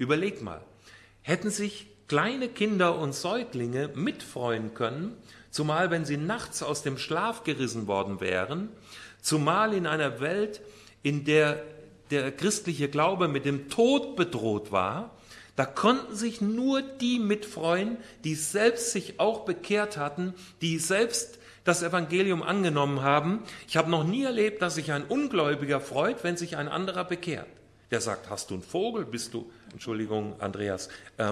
Überleg mal, hätten sich kleine Kinder und Säuglinge mitfreuen können, zumal wenn sie nachts aus dem Schlaf gerissen worden wären, zumal in einer Welt, in der der christliche Glaube mit dem Tod bedroht war, da konnten sich nur die mitfreuen, die selbst sich auch bekehrt hatten, die selbst das Evangelium angenommen haben. Ich habe noch nie erlebt, dass sich ein Ungläubiger freut, wenn sich ein anderer bekehrt. Der sagt, hast du einen Vogel, bist du, Entschuldigung, Andreas,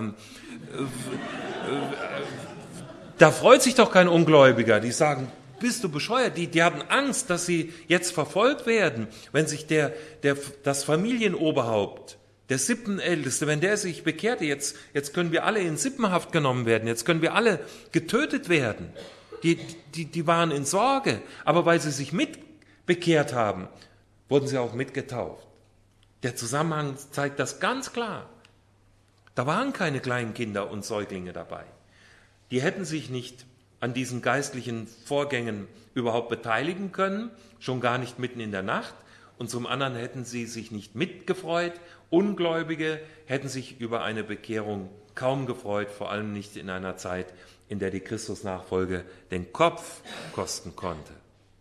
da freut sich doch kein Ungläubiger. Die sagen, bist du bescheuert? Die haben Angst, dass sie jetzt verfolgt werden, wenn sich das Familienoberhaupt, der Sippenälteste, wenn der sich bekehrte, jetzt können wir alle in Sippenhaft genommen werden, jetzt können wir alle getötet werden. Die waren in Sorge, aber weil sie sich mitbekehrt haben, wurden sie auch mitgetauft. Der Zusammenhang zeigt das ganz klar. Da waren keine kleinen Kinder und Säuglinge dabei. Die hätten sich nicht an diesen geistlichen Vorgängen überhaupt beteiligen können, schon gar nicht mitten in der Nacht. Und zum anderen hätten sie sich nicht mitgefreut. Ungläubige hätten sich über eine Bekehrung kaum gefreut, vor allem nicht in einer Zeit, in der die Christusnachfolge den Kopf kosten konnte.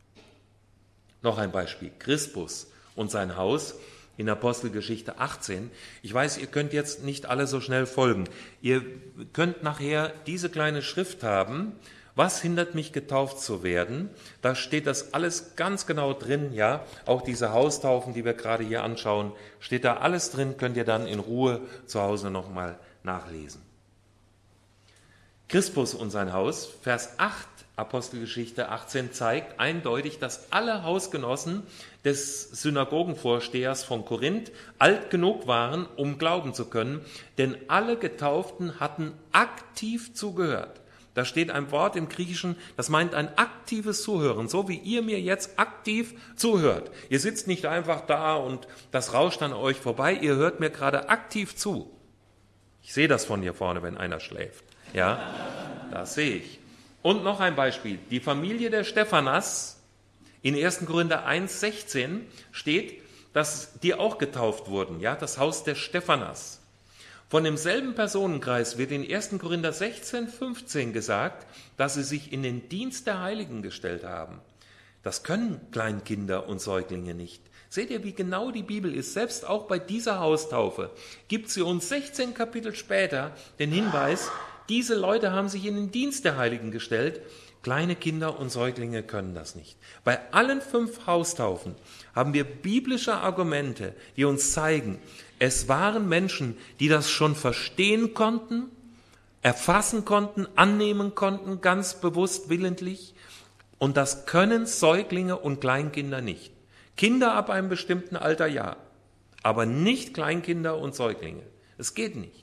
Noch ein Beispiel, Crispus und sein Haus in Apostelgeschichte 18. Ich weiß, ihr könnt jetzt nicht alle so schnell folgen. Ihr könnt nachher diese kleine Schrift haben, was hindert mich getauft zu werden? Da steht das alles ganz genau drin, ja. Auch diese Haustaufen, die wir gerade hier anschauen, steht da alles drin, könnt ihr dann in Ruhe zu Hause nochmal nachlesen. Crispus und sein Haus, Vers 8, Apostelgeschichte 18, zeigt eindeutig, dass alle Hausgenossen des Synagogenvorstehers von Korinth alt genug waren, um glauben zu können, denn alle Getauften hatten aktiv zugehört. Da steht ein Wort im Griechischen, das meint ein aktives Zuhören, so wie ihr mir jetzt aktiv zuhört. Ihr sitzt nicht einfach da und das rauscht an euch vorbei, ihr hört mir gerade aktiv zu. Ich sehe das von hier vorne, wenn einer schläft. Ja, das sehe ich. Und noch ein Beispiel. Die Familie der Stephanas, in 1. Korinther 1,16 steht, dass die auch getauft wurden. Ja, das Haus der Stephanas. Von demselben Personenkreis wird in 1. Korinther 16,15 gesagt, dass sie sich in den Dienst der Heiligen gestellt haben. Das können Kleinkinder und Säuglinge nicht. Seht ihr, wie genau die Bibel ist? Selbst auch bei dieser Haustaufe gibt sie uns 16 Kapitel später den Hinweis, diese Leute haben sich in den Dienst der Heiligen gestellt. Kleine Kinder und Säuglinge können das nicht. Bei allen 5 Haustaufen haben wir biblische Argumente, die uns zeigen, es waren Menschen, die das schon verstehen konnten, erfassen konnten, annehmen konnten, ganz bewusst, willentlich. Und das können Säuglinge und Kleinkinder nicht. Kinder ab einem bestimmten Alter ja, aber nicht Kleinkinder und Säuglinge. Es geht nicht.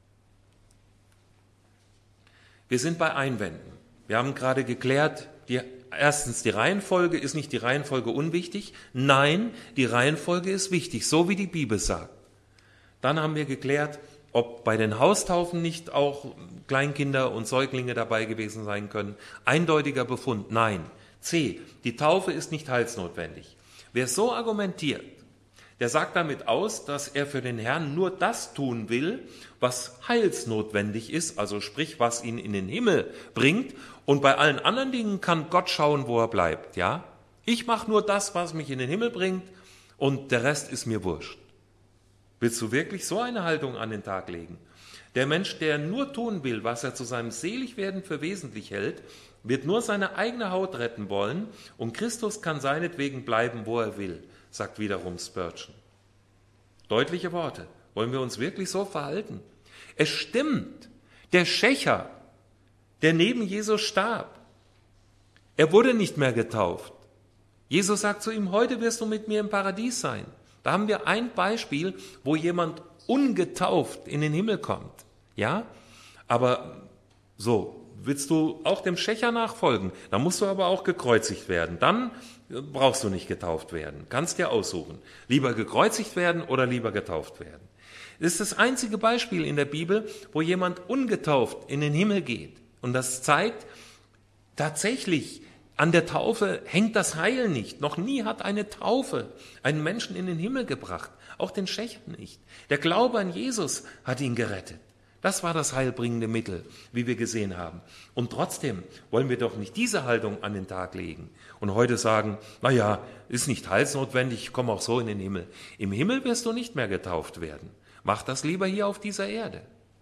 Wir sind bei Einwänden. Wir haben gerade geklärt, erstens, die Reihenfolge ist nicht die Reihenfolge unwichtig. Nein, die Reihenfolge ist wichtig, so wie die Bibel sagt. Dann haben wir geklärt, ob bei den Haustaufen nicht auch Kleinkinder und Säuglinge dabei gewesen sein können. Eindeutiger Befund, nein. C, die Taufe ist nicht heilsnotwendig. Wer so argumentiert, der sagt damit aus, dass er für den Herrn nur das tun will, was heilsnotwendig ist, also sprich, was ihn in den Himmel bringt. Und bei allen anderen Dingen kann Gott schauen, wo er bleibt. Ja? Ich mache nur das, was mich in den Himmel bringt, und der Rest ist mir wurscht. Willst du wirklich so eine Haltung an den Tag legen? Der Mensch, der nur tun will, was er zu seinem Seligwerden für wesentlich hält, wird nur seine eigene Haut retten wollen, und Christus kann seinetwegen bleiben, wo er will, sagt wiederum Spurgeon. Deutliche Worte. Wollen wir uns wirklich so verhalten? Es stimmt, der Schächer, der neben Jesus starb, er wurde nicht mehr getauft. Jesus sagt zu ihm, heute wirst du mit mir im Paradies sein. Da haben wir ein Beispiel, wo jemand ungetauft in den Himmel kommt. Ja, aber so, willst du auch dem Schächer nachfolgen, dann musst du aber auch gekreuzigt werden. Dann brauchst du nicht getauft werden. Kannst dir aussuchen. Lieber gekreuzigt werden oder lieber getauft werden. Das ist das einzige Beispiel in der Bibel, wo jemand ungetauft in den Himmel geht. Und das zeigt tatsächlich An der Taufe hängt das Heil nicht. Noch nie hat eine Taufe einen Menschen in den Himmel gebracht, auch den Schächer nicht. Der Glaube an Jesus hat ihn gerettet. Das war das heilbringende Mittel, wie wir gesehen haben. Und trotzdem wollen wir doch nicht diese Haltung an den Tag legen und heute sagen, naja, ist nicht heilsnotwendig, ich komme auch so in den Himmel. Im Himmel wirst du nicht mehr getauft werden. Mach das lieber hier auf dieser Erde.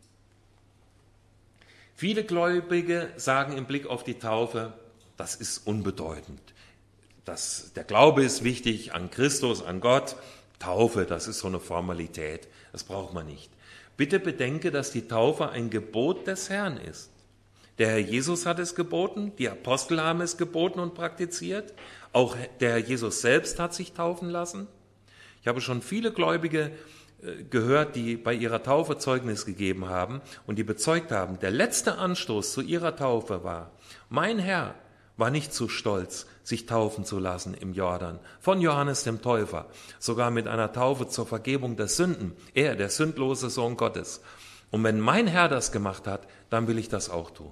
Viele Gläubige sagen im Blick auf die Taufe, das ist unbedeutend. Der Glaube ist wichtig an Christus, an Gott. Taufe, das ist so eine Formalität, das braucht man nicht. Bitte bedenke, dass die Taufe ein Gebot des Herrn ist. Der Herr Jesus hat es geboten, die Apostel haben es geboten und praktiziert. Auch der Herr Jesus selbst hat sich taufen lassen. Ich habe schon viele Gläubige gehört, die bei ihrer Taufe Zeugnis gegeben haben und die bezeugt haben, der letzte Anstoß zu ihrer Taufe war, mein Herr war nicht zu stolz, sich taufen zu lassen im Jordan, von Johannes dem Täufer, sogar mit einer Taufe zur Vergebung der Sünden, er, der sündlose Sohn Gottes. Und wenn mein Herr das gemacht hat, dann will ich das auch tun.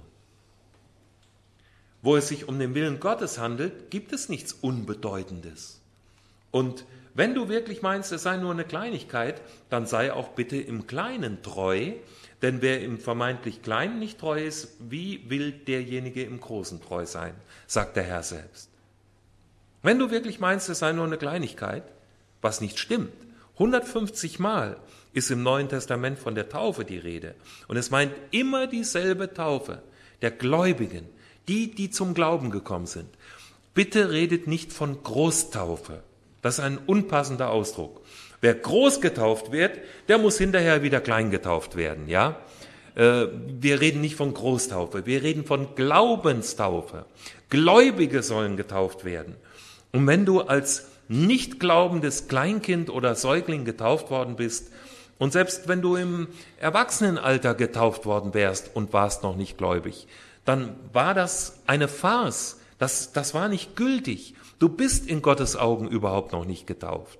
Wo es sich um den Willen Gottes handelt, gibt es nichts Unbedeutendes. Und wenn du wirklich meinst, es sei nur eine Kleinigkeit, dann sei auch bitte im Kleinen treu, denn wer im vermeintlich Kleinen nicht treu ist, wie will derjenige im Großen treu sein, sagt der Herr selbst. Wenn du wirklich meinst, es sei nur eine Kleinigkeit, was nicht stimmt, 150 Mal ist im Neuen Testament von der Taufe die Rede. Und es meint immer dieselbe Taufe der Gläubigen, die zum Glauben gekommen sind. Bitte redet nicht von Großtaufe. Das ist ein unpassender Ausdruck. Wer groß getauft wird, der muss hinterher wieder klein getauft werden, ja? Wir reden nicht von Großtaufe, wir reden von Glaubenstaufe. Gläubige sollen getauft werden. Und wenn du als nicht glaubendes Kleinkind oder Säugling getauft worden bist und selbst wenn du im Erwachsenenalter getauft worden wärst und warst noch nicht gläubig, dann war das eine Farce, das war nicht gültig. Du bist in Gottes Augen überhaupt noch nicht getauft.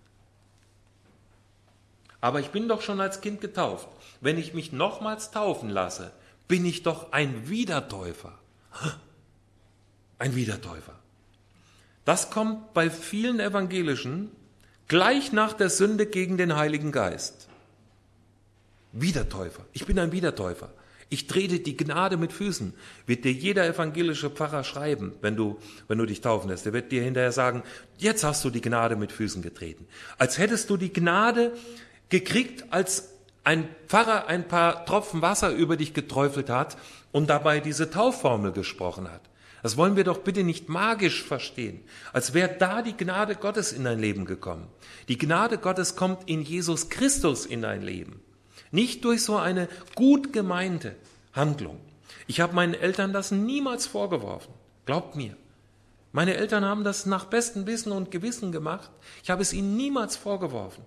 Aber ich bin doch schon als Kind getauft. Wenn ich mich nochmals taufen lasse, bin ich doch ein Wiedertäufer. Ein Wiedertäufer. Das kommt bei vielen Evangelischen gleich nach der Sünde gegen den Heiligen Geist. Wiedertäufer. Ich bin ein Wiedertäufer. Ich trete die Gnade mit Füßen, wird dir jeder evangelische Pfarrer schreiben, wenn du dich taufen lässt. Der wird dir hinterher sagen, jetzt hast du die Gnade mit Füßen getreten. Als hättest du die Gnade gekriegt, als ein Pfarrer ein paar Tropfen Wasser über dich geträufelt hat und dabei diese Taufformel gesprochen hat. Das wollen wir doch bitte nicht magisch verstehen, als wäre da die Gnade Gottes in dein Leben gekommen. Die Gnade Gottes kommt in Jesus Christus in dein Leben. Nicht durch so eine gut gemeinte Handlung. Ich habe meinen Eltern das niemals vorgeworfen. Glaubt mir. Meine Eltern haben das nach bestem Wissen und Gewissen gemacht. Ich habe es ihnen niemals vorgeworfen.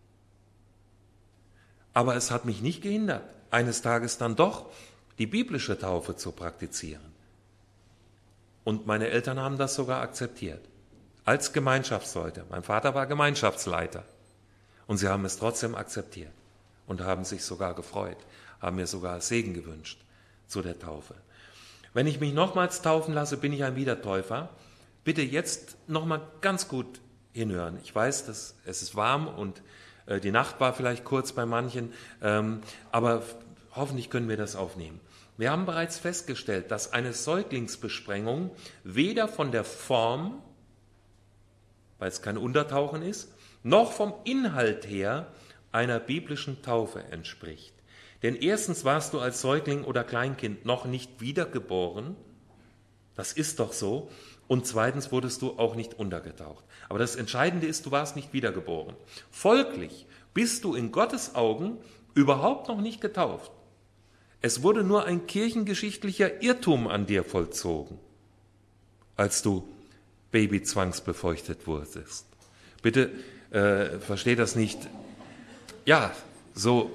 Aber es hat mich nicht gehindert, eines Tages dann doch die biblische Taufe zu praktizieren. Und meine Eltern haben das sogar akzeptiert. Als Gemeinschaftsleute. Mein Vater war Gemeinschaftsleiter. Und sie haben es trotzdem akzeptiert. Und haben sich sogar gefreut, haben mir sogar Segen gewünscht zu der Taufe. Wenn ich mich nochmals taufen lasse, bin ich ein Wiedertäufer. Bitte jetzt nochmal ganz gut hinhören. Ich weiß, es ist warm und die Nacht war vielleicht kurz bei manchen, aber hoffentlich können wir das aufnehmen. Wir haben bereits festgestellt, dass eine Säuglingsbesprengung weder von der Form, weil es kein Untertauchen ist, noch vom Inhalt her einer biblischen Taufe entspricht. Denn erstens warst du als Säugling oder Kleinkind noch nicht wiedergeboren, das ist doch so, und zweitens wurdest du auch nicht untergetaucht. Aber das Entscheidende ist, du warst nicht wiedergeboren. Folglich bist du in Gottes Augen überhaupt noch nicht getauft. Es wurde nur ein kirchengeschichtlicher Irrtum an dir vollzogen, als du babyzwangsbefeuchtet wurdest. Bitte versteh das nicht. Ja, so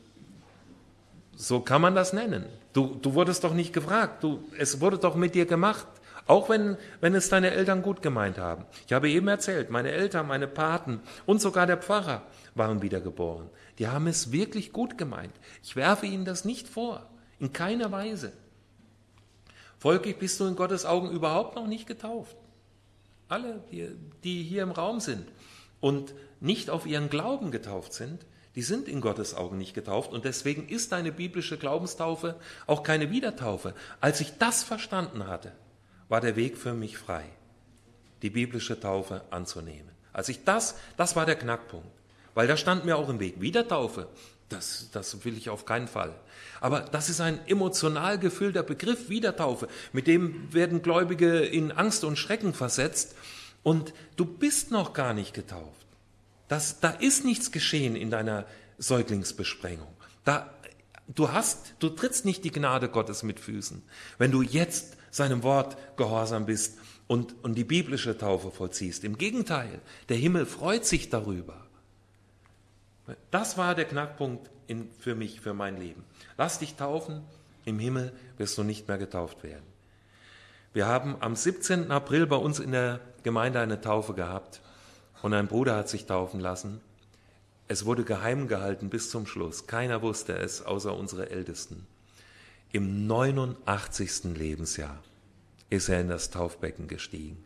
kann man das nennen. Du wurdest doch nicht gefragt, es wurde doch mit dir gemacht, auch wenn es deine Eltern gut gemeint haben. Ich habe eben erzählt, meine Eltern, meine Paten und sogar der Pfarrer waren wiedergeboren. Die haben es wirklich gut gemeint. Ich werfe ihnen das nicht vor, in keiner Weise. Folglich bist du in Gottes Augen überhaupt noch nicht getauft. Alle, die hier im Raum sind und nicht auf ihren Glauben getauft sind, die sind in Gottes Augen nicht getauft. Und deswegen ist eine biblische Glaubenstaufe auch keine Wiedertaufe. Als ich das verstanden hatte, war der Weg für mich frei, die biblische Taufe anzunehmen. Das war der Knackpunkt. Weil da stand mir auch im Weg, Wiedertaufe, das will ich auf keinen Fall. Aber das ist ein emotional gefüllter Begriff, Wiedertaufe. Mit dem werden Gläubige in Angst und Schrecken versetzt. Und du bist noch gar nicht getauft. Da ist nichts geschehen in deiner Säuglingsbesprengung. Du trittst nicht die Gnade Gottes mit Füßen, wenn du jetzt seinem Wort gehorsam bist und die biblische Taufe vollziehst. Im Gegenteil, der Himmel freut sich darüber. Das war der Knackpunkt für mich, für mein Leben. Lass dich taufen, im Himmel wirst du nicht mehr getauft werden. Wir haben am 17. April bei uns in der Gemeinde eine Taufe gehabt und ein Bruder hat sich taufen lassen. Es wurde geheim gehalten bis zum Schluss. Keiner wusste es, außer unsere Ältesten. Im 89. Lebensjahr ist er in das Taufbecken gestiegen.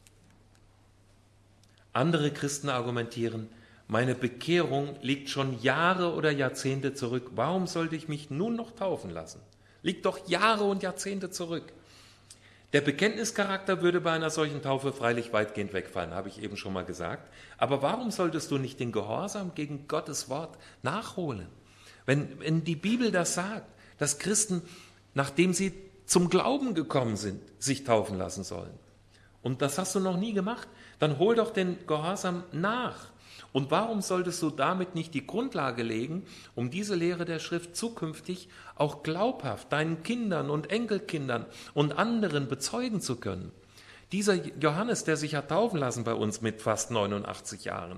Andere Christen argumentieren, meine Bekehrung liegt schon Jahre oder Jahrzehnte zurück. Warum sollte ich mich nun noch taufen lassen? Liegt doch Jahre und Jahrzehnte zurück. Der Bekenntnischarakter würde bei einer solchen Taufe freilich weitgehend wegfallen, habe ich eben schon mal gesagt. Aber warum solltest du nicht den Gehorsam gegen Gottes Wort nachholen? Wenn die Bibel das sagt, dass Christen, nachdem sie zum Glauben gekommen sind, sich taufen lassen sollen. Und das hast du noch nie gemacht, dann hol doch den Gehorsam nach. Und warum solltest du damit nicht die Grundlage legen, um diese Lehre der Schrift zukünftig auch glaubhaft deinen Kindern und Enkelkindern und anderen bezeugen zu können? Dieser Johannes, der sich hat taufen lassen bei uns mit fast 89 Jahren,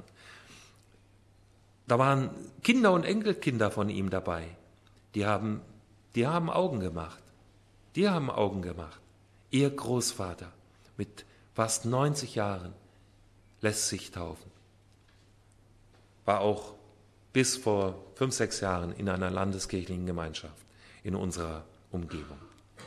da waren Kinder und Enkelkinder von ihm dabei. Die haben Augen gemacht. Die haben Augen gemacht. Ihr Großvater mit fast 90 Jahren lässt sich taufen. War auch bis vor 5, 6 Jahren in einer landeskirchlichen Gemeinschaft in unserer Umgebung.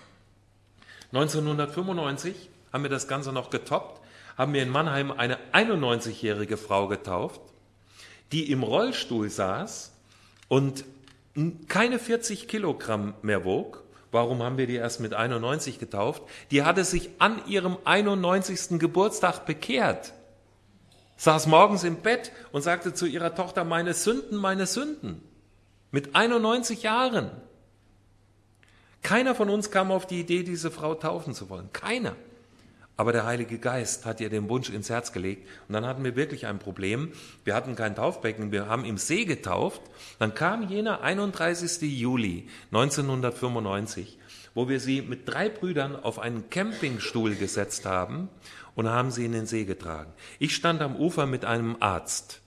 1995 haben wir das Ganze noch getoppt, haben wir in Mannheim eine 91-jährige Frau getauft, die im Rollstuhl saß und keine 40 Kilogramm mehr wog. Warum haben wir die erst mit 91 getauft? Die hatte sich an ihrem 91. Geburtstag bekehrt. Saß morgens im Bett und sagte zu ihrer Tochter, meine Sünden, meine Sünden. Mit 91 Jahren. Keiner von uns kam auf die Idee, diese Frau taufen zu wollen. Keiner. Aber der Heilige Geist hat ihr den Wunsch ins Herz gelegt. Und dann hatten wir wirklich ein Problem. Wir hatten kein Taufbecken, wir haben im See getauft. Dann kam jener 31. Juli 1995, wo wir sie mit 3 Brüdern auf einen Campingstuhl gesetzt haben und haben sie in den See getragen. Ich stand am Ufer mit einem Arzt.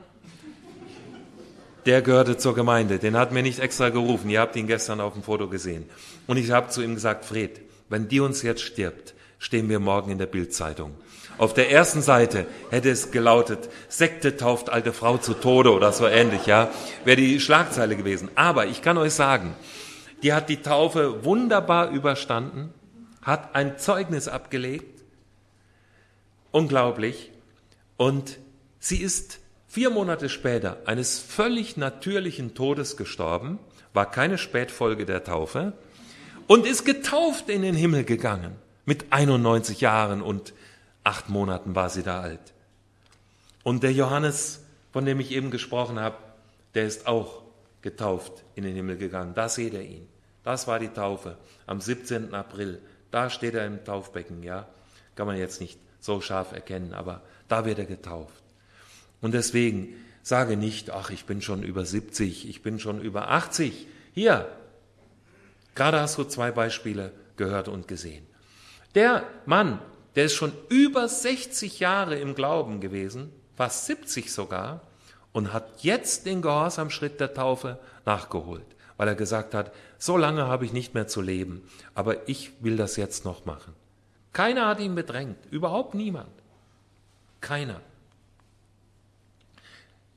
Der gehörte zur Gemeinde, den hat mir nicht extra gerufen. Ihr habt ihn gestern auf dem Foto gesehen. Und ich habe zu ihm gesagt, Fred, wenn die uns jetzt stirbt, stehen wir morgen in der Bild-Zeitung. Auf der ersten Seite hätte es gelautet, Sekte tauft alte Frau zu Tode oder so ähnlich, ja, wäre die Schlagzeile gewesen. Aber ich kann euch sagen, die hat die Taufe wunderbar überstanden, hat ein Zeugnis abgelegt, unglaublich, und sie ist 4 Monate später eines völlig natürlichen Todes gestorben, war keine Spätfolge der Taufe und ist getauft in den Himmel gegangen. Mit 91 Jahren und 8 Monaten war sie da alt. Und der Johannes, von dem ich eben gesprochen habe, der ist auch getauft in den Himmel gegangen. Da seht ihr ihn. Das war die Taufe am 17. April. Da steht er im Taufbecken, ja. Kann man jetzt nicht so scharf erkennen, aber da wird er getauft. Und deswegen sage nicht, ach, ich bin schon über 70, ich bin schon über 80. Hier, gerade hast du 2 Beispiele gehört und gesehen. Der Mann, der ist schon über 60 Jahre im Glauben gewesen, fast 70 sogar, und hat jetzt den Gehorsamschritt der Taufe nachgeholt, weil er gesagt hat, so lange habe ich nicht mehr zu leben, aber ich will das jetzt noch machen. Keiner hat ihn bedrängt, überhaupt niemand. Keiner.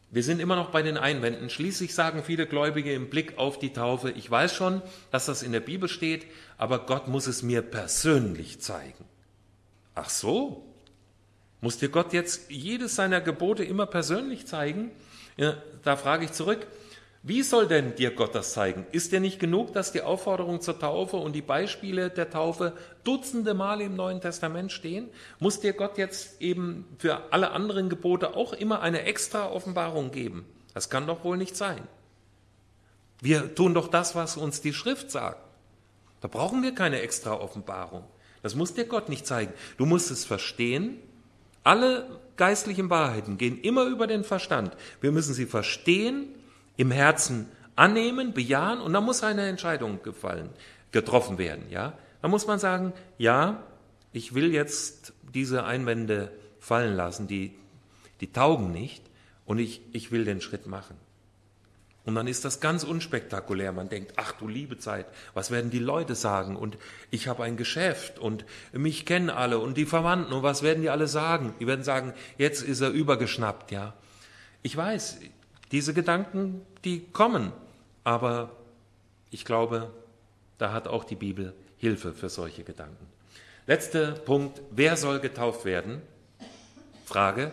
Wir sind immer noch bei den Einwänden. Schließlich sagen viele Gläubige im Blick auf die Taufe, ich weiß schon, dass das in der Bibel steht, aber Gott muss es mir persönlich zeigen. Ach so? Muss dir Gott jetzt jedes seiner Gebote immer persönlich zeigen? Ja, da frage ich zurück, wie soll denn dir Gott das zeigen? Ist dir nicht genug, dass die Aufforderung zur Taufe und die Beispiele der Taufe dutzende Male im Neuen Testament stehen? Muss dir Gott jetzt eben für alle anderen Gebote auch immer eine extra Offenbarung geben? Das kann doch wohl nicht sein. Wir tun doch das, was uns die Schrift sagt. Da brauchen wir keine extra Offenbarung. Das muss dir Gott nicht zeigen. Du musst es verstehen. Alle geistlichen Wahrheiten gehen immer über den Verstand. Wir müssen sie verstehen, im Herzen annehmen, bejahen und dann muss eine Entscheidung getroffen werden. Ja? Da muss man sagen, ja, ich will jetzt diese Einwände fallen lassen, die taugen nicht und ich will den Schritt machen. Und dann ist das ganz unspektakulär. Man denkt, ach du liebe Zeit, was werden die Leute sagen? Und ich habe ein Geschäft und mich kennen alle und die Verwandten und was werden die alle sagen? Die werden sagen, jetzt ist er übergeschnappt, ja. Ich weiß, diese Gedanken, die kommen, aber ich glaube, da hat auch die Bibel Hilfe für solche Gedanken. Letzter Punkt, wer soll getauft werden? Frage.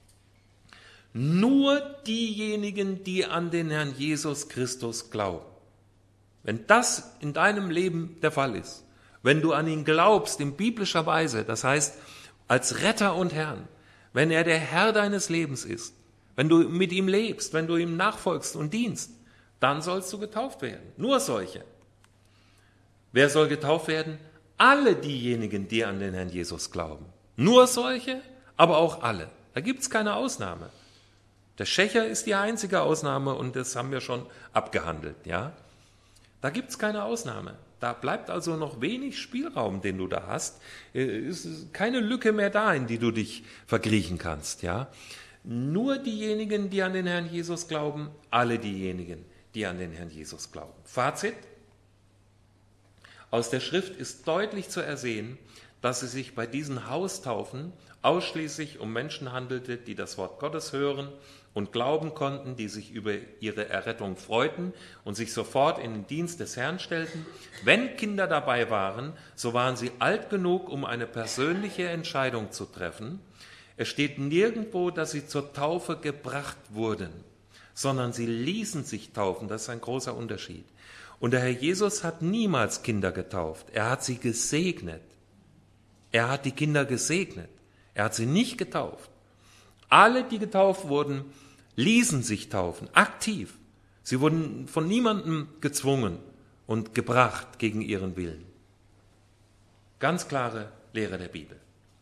Nur diejenigen, die an den Herrn Jesus Christus glauben. Wenn das in deinem Leben der Fall ist, wenn du an ihn glaubst in biblischer Weise, das heißt als Retter und Herrn, wenn er der Herr deines Lebens ist, wenn du mit ihm lebst, wenn du ihm nachfolgst und dienst, dann sollst du getauft werden. Nur solche. Wer soll getauft werden? Alle diejenigen, die an den Herrn Jesus glauben. Nur solche, aber auch alle. Da gibt es keine Ausnahme. Der Schächer ist die einzige Ausnahme und das haben wir schon abgehandelt. Ja? Da gibt es keine Ausnahme. Da bleibt also noch wenig Spielraum, den du da hast. Es ist keine Lücke mehr da, in die du dich verkriechen kannst. Ja? Nur diejenigen, die an den Herrn Jesus glauben, alle diejenigen, die an den Herrn Jesus glauben. Fazit: Aus der Schrift ist deutlich zu ersehen, dass es sich bei diesen Haustaufen ausschließlich um Menschen handelte, die das Wort Gottes hören und glauben konnten, die sich über ihre Errettung freuten und sich sofort in den Dienst des Herrn stellten. Wenn Kinder dabei waren, so waren sie alt genug, um eine persönliche Entscheidung zu treffen. Es steht nirgendwo, dass sie zur Taufe gebracht wurden, sondern sie ließen sich taufen. Das ist ein großer Unterschied. Und der Herr Jesus hat niemals Kinder getauft. Er hat sie gesegnet. Er hat die Kinder gesegnet. Er hat sie nicht getauft. Alle, die getauft wurden, ließen sich taufen, aktiv. Sie wurden von niemandem gezwungen und gebracht gegen ihren Willen. Ganz klare Lehre der Bibel.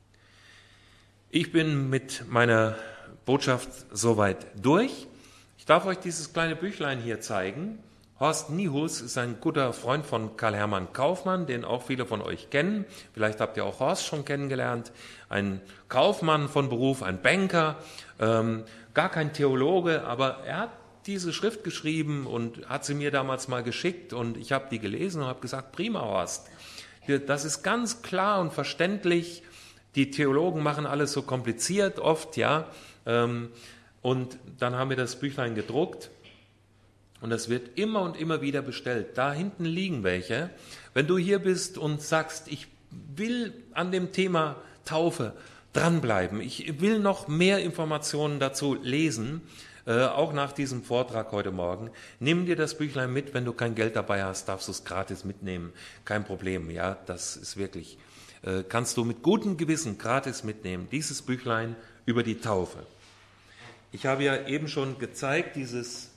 Ich bin mit meiner Botschaft soweit durch. Ich darf euch dieses kleine Büchlein hier zeigen. Horst Niehus ist ein guter Freund von Karl-Hermann Kaufmann, den auch viele von euch kennen. Vielleicht habt ihr auch Horst schon kennengelernt. Ein Kaufmann von Beruf, ein Banker, gar kein Theologe, aber er hat diese Schrift geschrieben und hat sie mir damals mal geschickt und ich habe die gelesen und habe gesagt, prima Horst, das ist ganz klar und verständlich. Die Theologen machen alles so kompliziert oft, ja. Und dann haben wir das Büchlein gedruckt. Und das wird immer und immer wieder bestellt. Da hinten liegen welche. Wenn du hier bist und sagst, ich will an dem Thema Taufe dranbleiben, ich will noch mehr Informationen dazu lesen, auch nach diesem Vortrag heute Morgen, nimm dir das Büchlein mit. Wenn du kein Geld dabei hast, darfst du es gratis mitnehmen. Kein Problem, ja, das ist wirklich, kannst du mit gutem Gewissen gratis mitnehmen. Dieses Büchlein über die Taufe. Ich habe ja eben schon gezeigt, dieses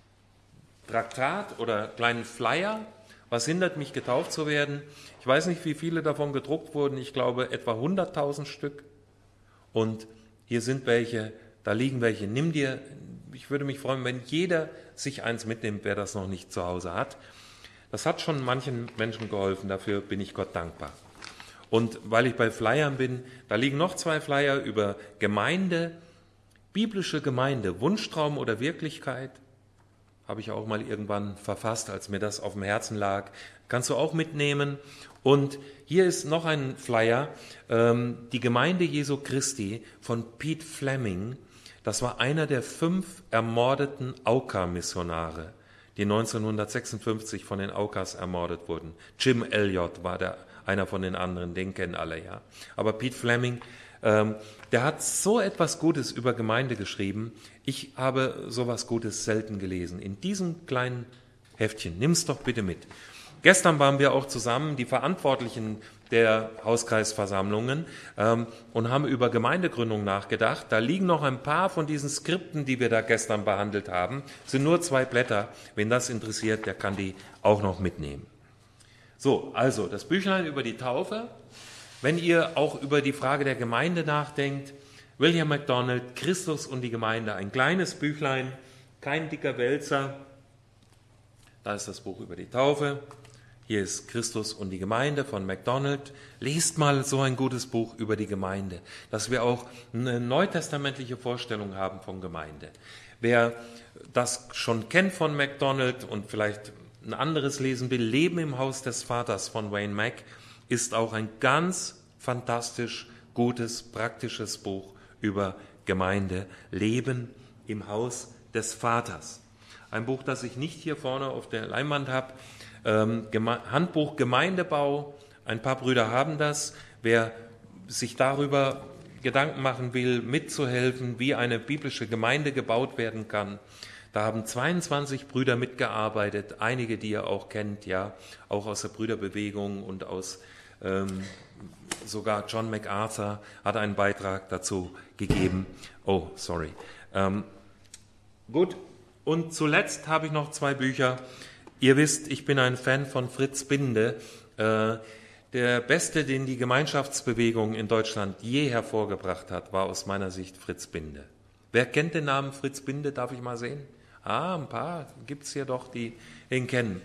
Traktat oder kleinen Flyer, was hindert mich, getauft zu werden. Ich weiß nicht, wie viele davon gedruckt wurden, ich glaube etwa 100.000 Stück. Und hier sind welche, da liegen welche. Nimm dir, ich würde mich freuen, wenn jeder sich eins mitnimmt, wer das noch nicht zu Hause hat. Das hat schon manchen Menschen geholfen, dafür bin ich Gott dankbar. Und weil ich bei Flyern bin, da liegen noch 2 Flyer über Gemeinde, biblische Gemeinde, Wunschtraum oder Wirklichkeit. Habe ich auch mal irgendwann verfasst, als mir das auf dem Herzen lag. Kannst du auch mitnehmen. Und hier ist noch ein Flyer, die Gemeinde Jesu Christi von Pete Fleming. Das war einer der 5 ermordeten Auka-Missionare, die 1956 von den Aukas ermordet wurden. Jim Elliot war einer von den anderen, den kennen alle, ja. Aber Pete Fleming, der hat so etwas Gutes über Gemeinde geschrieben. Ich habe sowas Gutes selten gelesen. In diesem kleinen Heftchen, nimm's doch bitte mit. Gestern waren wir auch zusammen, die Verantwortlichen der Hauskreisversammlungen, und haben über Gemeindegründung nachgedacht. Da liegen noch ein paar von diesen Skripten, die wir da gestern behandelt haben. Es sind nur 2 Blätter. Wen das interessiert, der kann die auch noch mitnehmen. So, also das Büchlein über die Taufe. Wenn ihr auch über die Frage der Gemeinde nachdenkt, William MacDonald, Christus und die Gemeinde, ein kleines Büchlein, kein dicker Wälzer. Da ist das Buch über die Taufe. Hier ist Christus und die Gemeinde von MacDonald. Lest mal so ein gutes Buch über die Gemeinde, dass wir auch eine neutestamentliche Vorstellung haben von Gemeinde. Wer das schon kennt von MacDonald und vielleicht ein anderes lesen will, Leben im Haus des Vaters von Wayne Mack, ist auch ein ganz fantastisch gutes, praktisches Buch über Gemeinde. Leben im Haus des Vaters. Ein Buch, das ich nicht hier vorne auf der Leinwand habe. Handbuch Gemeindebau. Ein paar Brüder haben das. Wer sich darüber Gedanken machen will, mitzuhelfen, wie eine biblische Gemeinde gebaut werden kann, da haben 22 Brüder mitgearbeitet, einige, die ihr auch kennt, ja, auch aus der Brüderbewegung und aus sogar John MacArthur hat einen Beitrag dazu gegeben. Oh, sorry. Gut, und zuletzt habe ich noch 2 Bücher. Ihr wisst, ich bin ein Fan von Fritz Binde. Der Beste, den die Gemeinschaftsbewegung in Deutschland je hervorgebracht hat, war aus meiner Sicht Fritz Binde. Wer kennt den Namen Fritz Binde? Darf ich mal sehen? Ein paar gibt es hier doch, die ihn kennen.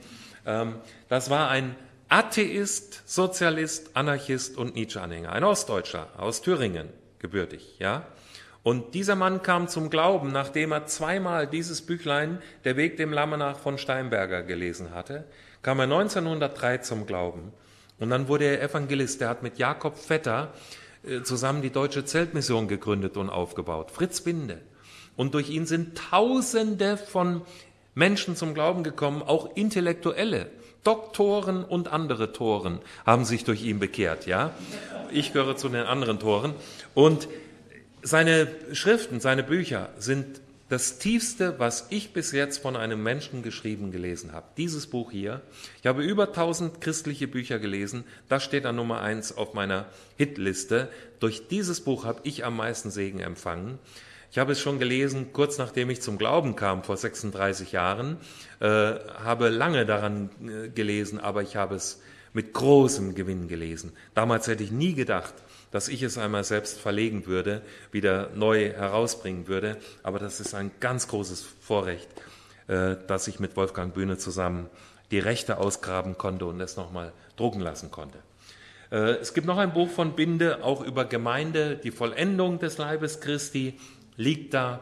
Das war ein Atheist, Sozialist, Anarchist und Nietzsche-Anhänger. Ein Ostdeutscher, aus Thüringen, gebürtig, ja. Und dieser Mann kam zum Glauben, nachdem er 2-mal dieses Büchlein, Der Weg dem Lamme nach von Steinberger, gelesen hatte, kam er 1903 zum Glauben. Und dann wurde er Evangelist. Er hat mit Jakob Vetter zusammen die Deutsche Zeltmission gegründet und aufgebaut. Fritz Binde. Und durch ihn sind Tausende von Menschen zum Glauben gekommen, auch Intellektuelle. Doktoren und andere Toren haben sich durch ihn bekehrt, ja. Ich gehöre zu den anderen Toren. Und seine Schriften, seine Bücher sind das Tiefste, was ich bis jetzt von einem Menschen geschrieben gelesen habe. Dieses Buch hier. Ich habe über 1000 christliche Bücher gelesen. Das steht an Nummer 1 auf meiner Hitliste. Durch dieses Buch habe ich am meisten Segen empfangen. Ich habe es schon gelesen, kurz nachdem ich zum Glauben kam, vor 36 Jahren, habe lange daran gelesen, aber ich habe es mit großem Gewinn gelesen. Damals hätte ich nie gedacht, dass ich es einmal selbst verlegen würde, wieder neu herausbringen würde. Aber das ist ein ganz großes Vorrecht, dass ich mit Wolfgang Bühne zusammen die Rechte ausgraben konnte und es nochmal drucken lassen konnte. Es gibt noch ein Buch von Binde, auch über Gemeinde, die Vollendung des Leibes Christi, liegt da.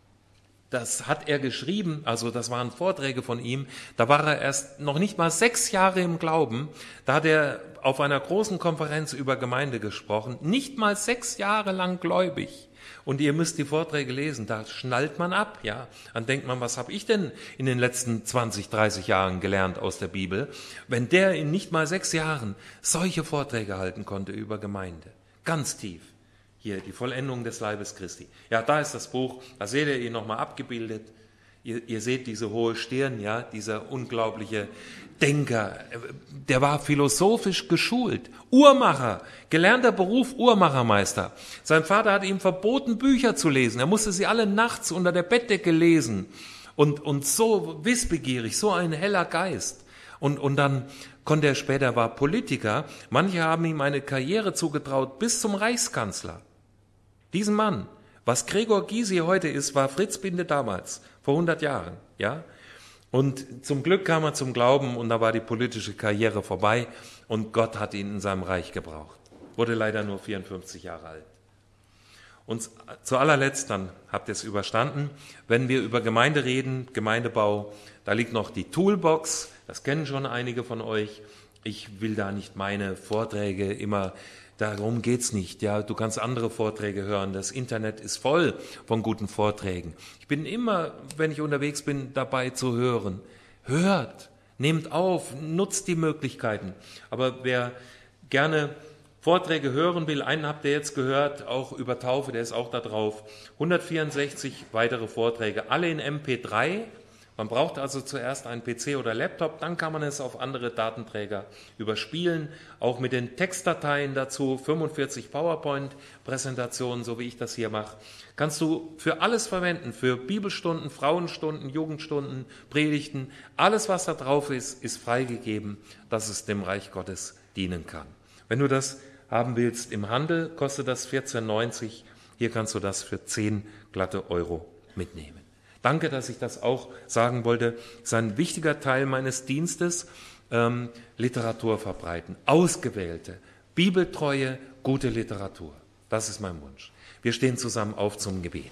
Das hat er geschrieben, also das waren Vorträge von ihm, da war er erst noch nicht mal 6 Jahre im Glauben, da hat er auf einer großen Konferenz über Gemeinde gesprochen, nicht mal 6 Jahre lang gläubig. Und ihr müsst die Vorträge lesen, da schnallt man ab, ja. Dann denkt man, was habe ich denn in den letzten 20, 30 Jahren gelernt aus der Bibel, wenn der in nicht mal 6 Jahren solche Vorträge halten konnte über Gemeinde. Ganz tief. Hier, die Vollendung des Leibes Christi. Ja, da ist das Buch, da seht ihr ihn nochmal abgebildet. Ihr seht diese hohe Stirn, ja, dieser unglaubliche Denker. Der war philosophisch geschult. Uhrmacher, gelernter Beruf Uhrmachermeister. Sein Vater hat ihm verboten, Bücher zu lesen. Er musste sie alle nachts unter der Bettdecke lesen. Und so wissbegierig, so ein heller Geist. Und dann konnte er später, war Politiker. Manche haben ihm eine Karriere zugetraut bis zum Reichskanzler. Diesen Mann, was Gregor Gysi heute ist, war Fritz Binde damals, vor 100 Jahren, ja. Und zum Glück kam er zum Glauben und da war die politische Karriere vorbei und Gott hat ihn in seinem Reich gebraucht. Wurde leider nur 54 Jahre alt. Und zu allerletzt, dann habt ihr es überstanden, wenn wir über Gemeinde reden, Gemeindebau, da liegt noch die Toolbox, das kennen schon einige von euch. Ich will da nicht meine Vorträge immer Darum geht's nicht. Ja, du kannst andere Vorträge hören. Das Internet ist voll von guten Vorträgen. Ich bin immer, wenn ich unterwegs bin, dabei zu hören. Hört, nehmt auf, nutzt die Möglichkeiten. Aber wer gerne Vorträge hören will, einen habt ihr jetzt gehört, auch über Taufe, der ist auch da drauf. 164 weitere Vorträge, alle in MP3. Man braucht also zuerst einen PC oder Laptop, dann kann man es auf andere Datenträger überspielen, auch mit den Textdateien dazu, 45 PowerPoint-Präsentationen, so wie ich das hier mache, kannst du für alles verwenden, für Bibelstunden, Frauenstunden, Jugendstunden, Predigten, alles, was da drauf ist freigegeben, dass es dem Reich Gottes dienen kann. Wenn du das haben willst im Handel, kostet das 14,90, hier kannst du das für 10 glatte Euro mitnehmen. Danke, dass ich das auch sagen wollte. Das ist ein wichtiger Teil meines Dienstes, Literatur verbreiten, ausgewählte, bibeltreue, gute Literatur. Das ist mein Wunsch. Wir stehen zusammen auf zum Gebet.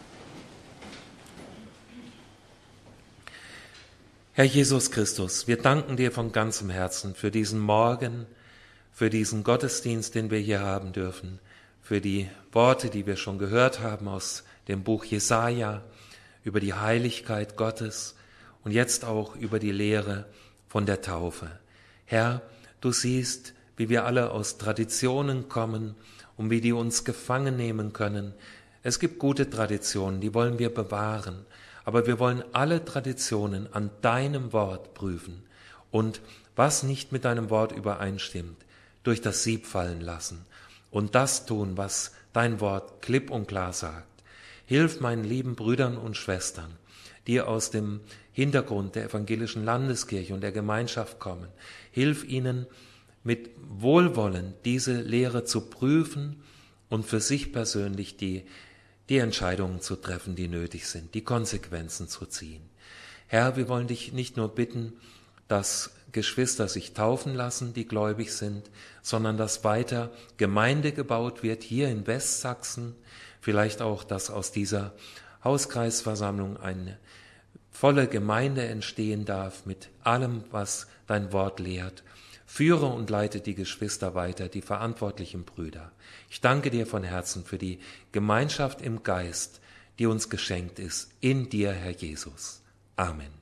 Herr Jesus Christus, wir danken dir von ganzem Herzen für diesen Morgen, für diesen Gottesdienst, den wir hier haben dürfen, für die Worte, die wir schon gehört haben aus dem Buch Jesaja, über die Heiligkeit Gottes und jetzt auch über die Lehre von der Taufe. Herr, du siehst, wie wir alle aus Traditionen kommen und wie die uns gefangen nehmen können. Es gibt gute Traditionen, die wollen wir bewahren, aber wir wollen alle Traditionen an deinem Wort prüfen und was nicht mit deinem Wort übereinstimmt, durch das Sieb fallen lassen und das tun, was dein Wort klipp und klar sagt. Hilf meinen lieben Brüdern und Schwestern, die aus dem Hintergrund der evangelischen Landeskirche und der Gemeinschaft kommen. Hilf ihnen mit Wohlwollen diese Lehre zu prüfen und für sich persönlich die Entscheidungen zu treffen, die nötig sind, die Konsequenzen zu ziehen. Herr, wir wollen dich nicht nur bitten, dass Geschwister sich taufen lassen, die gläubig sind, sondern dass weiter Gemeinde gebaut wird hier in Westsachsen, vielleicht auch, dass aus dieser Hauskreisversammlung eine volle Gemeinde entstehen darf mit allem, was dein Wort lehrt. Führe und leite die Geschwister weiter, die verantwortlichen Brüder. Ich danke dir von Herzen für die Gemeinschaft im Geist, die uns geschenkt ist, in dir, Herr Jesus. Amen.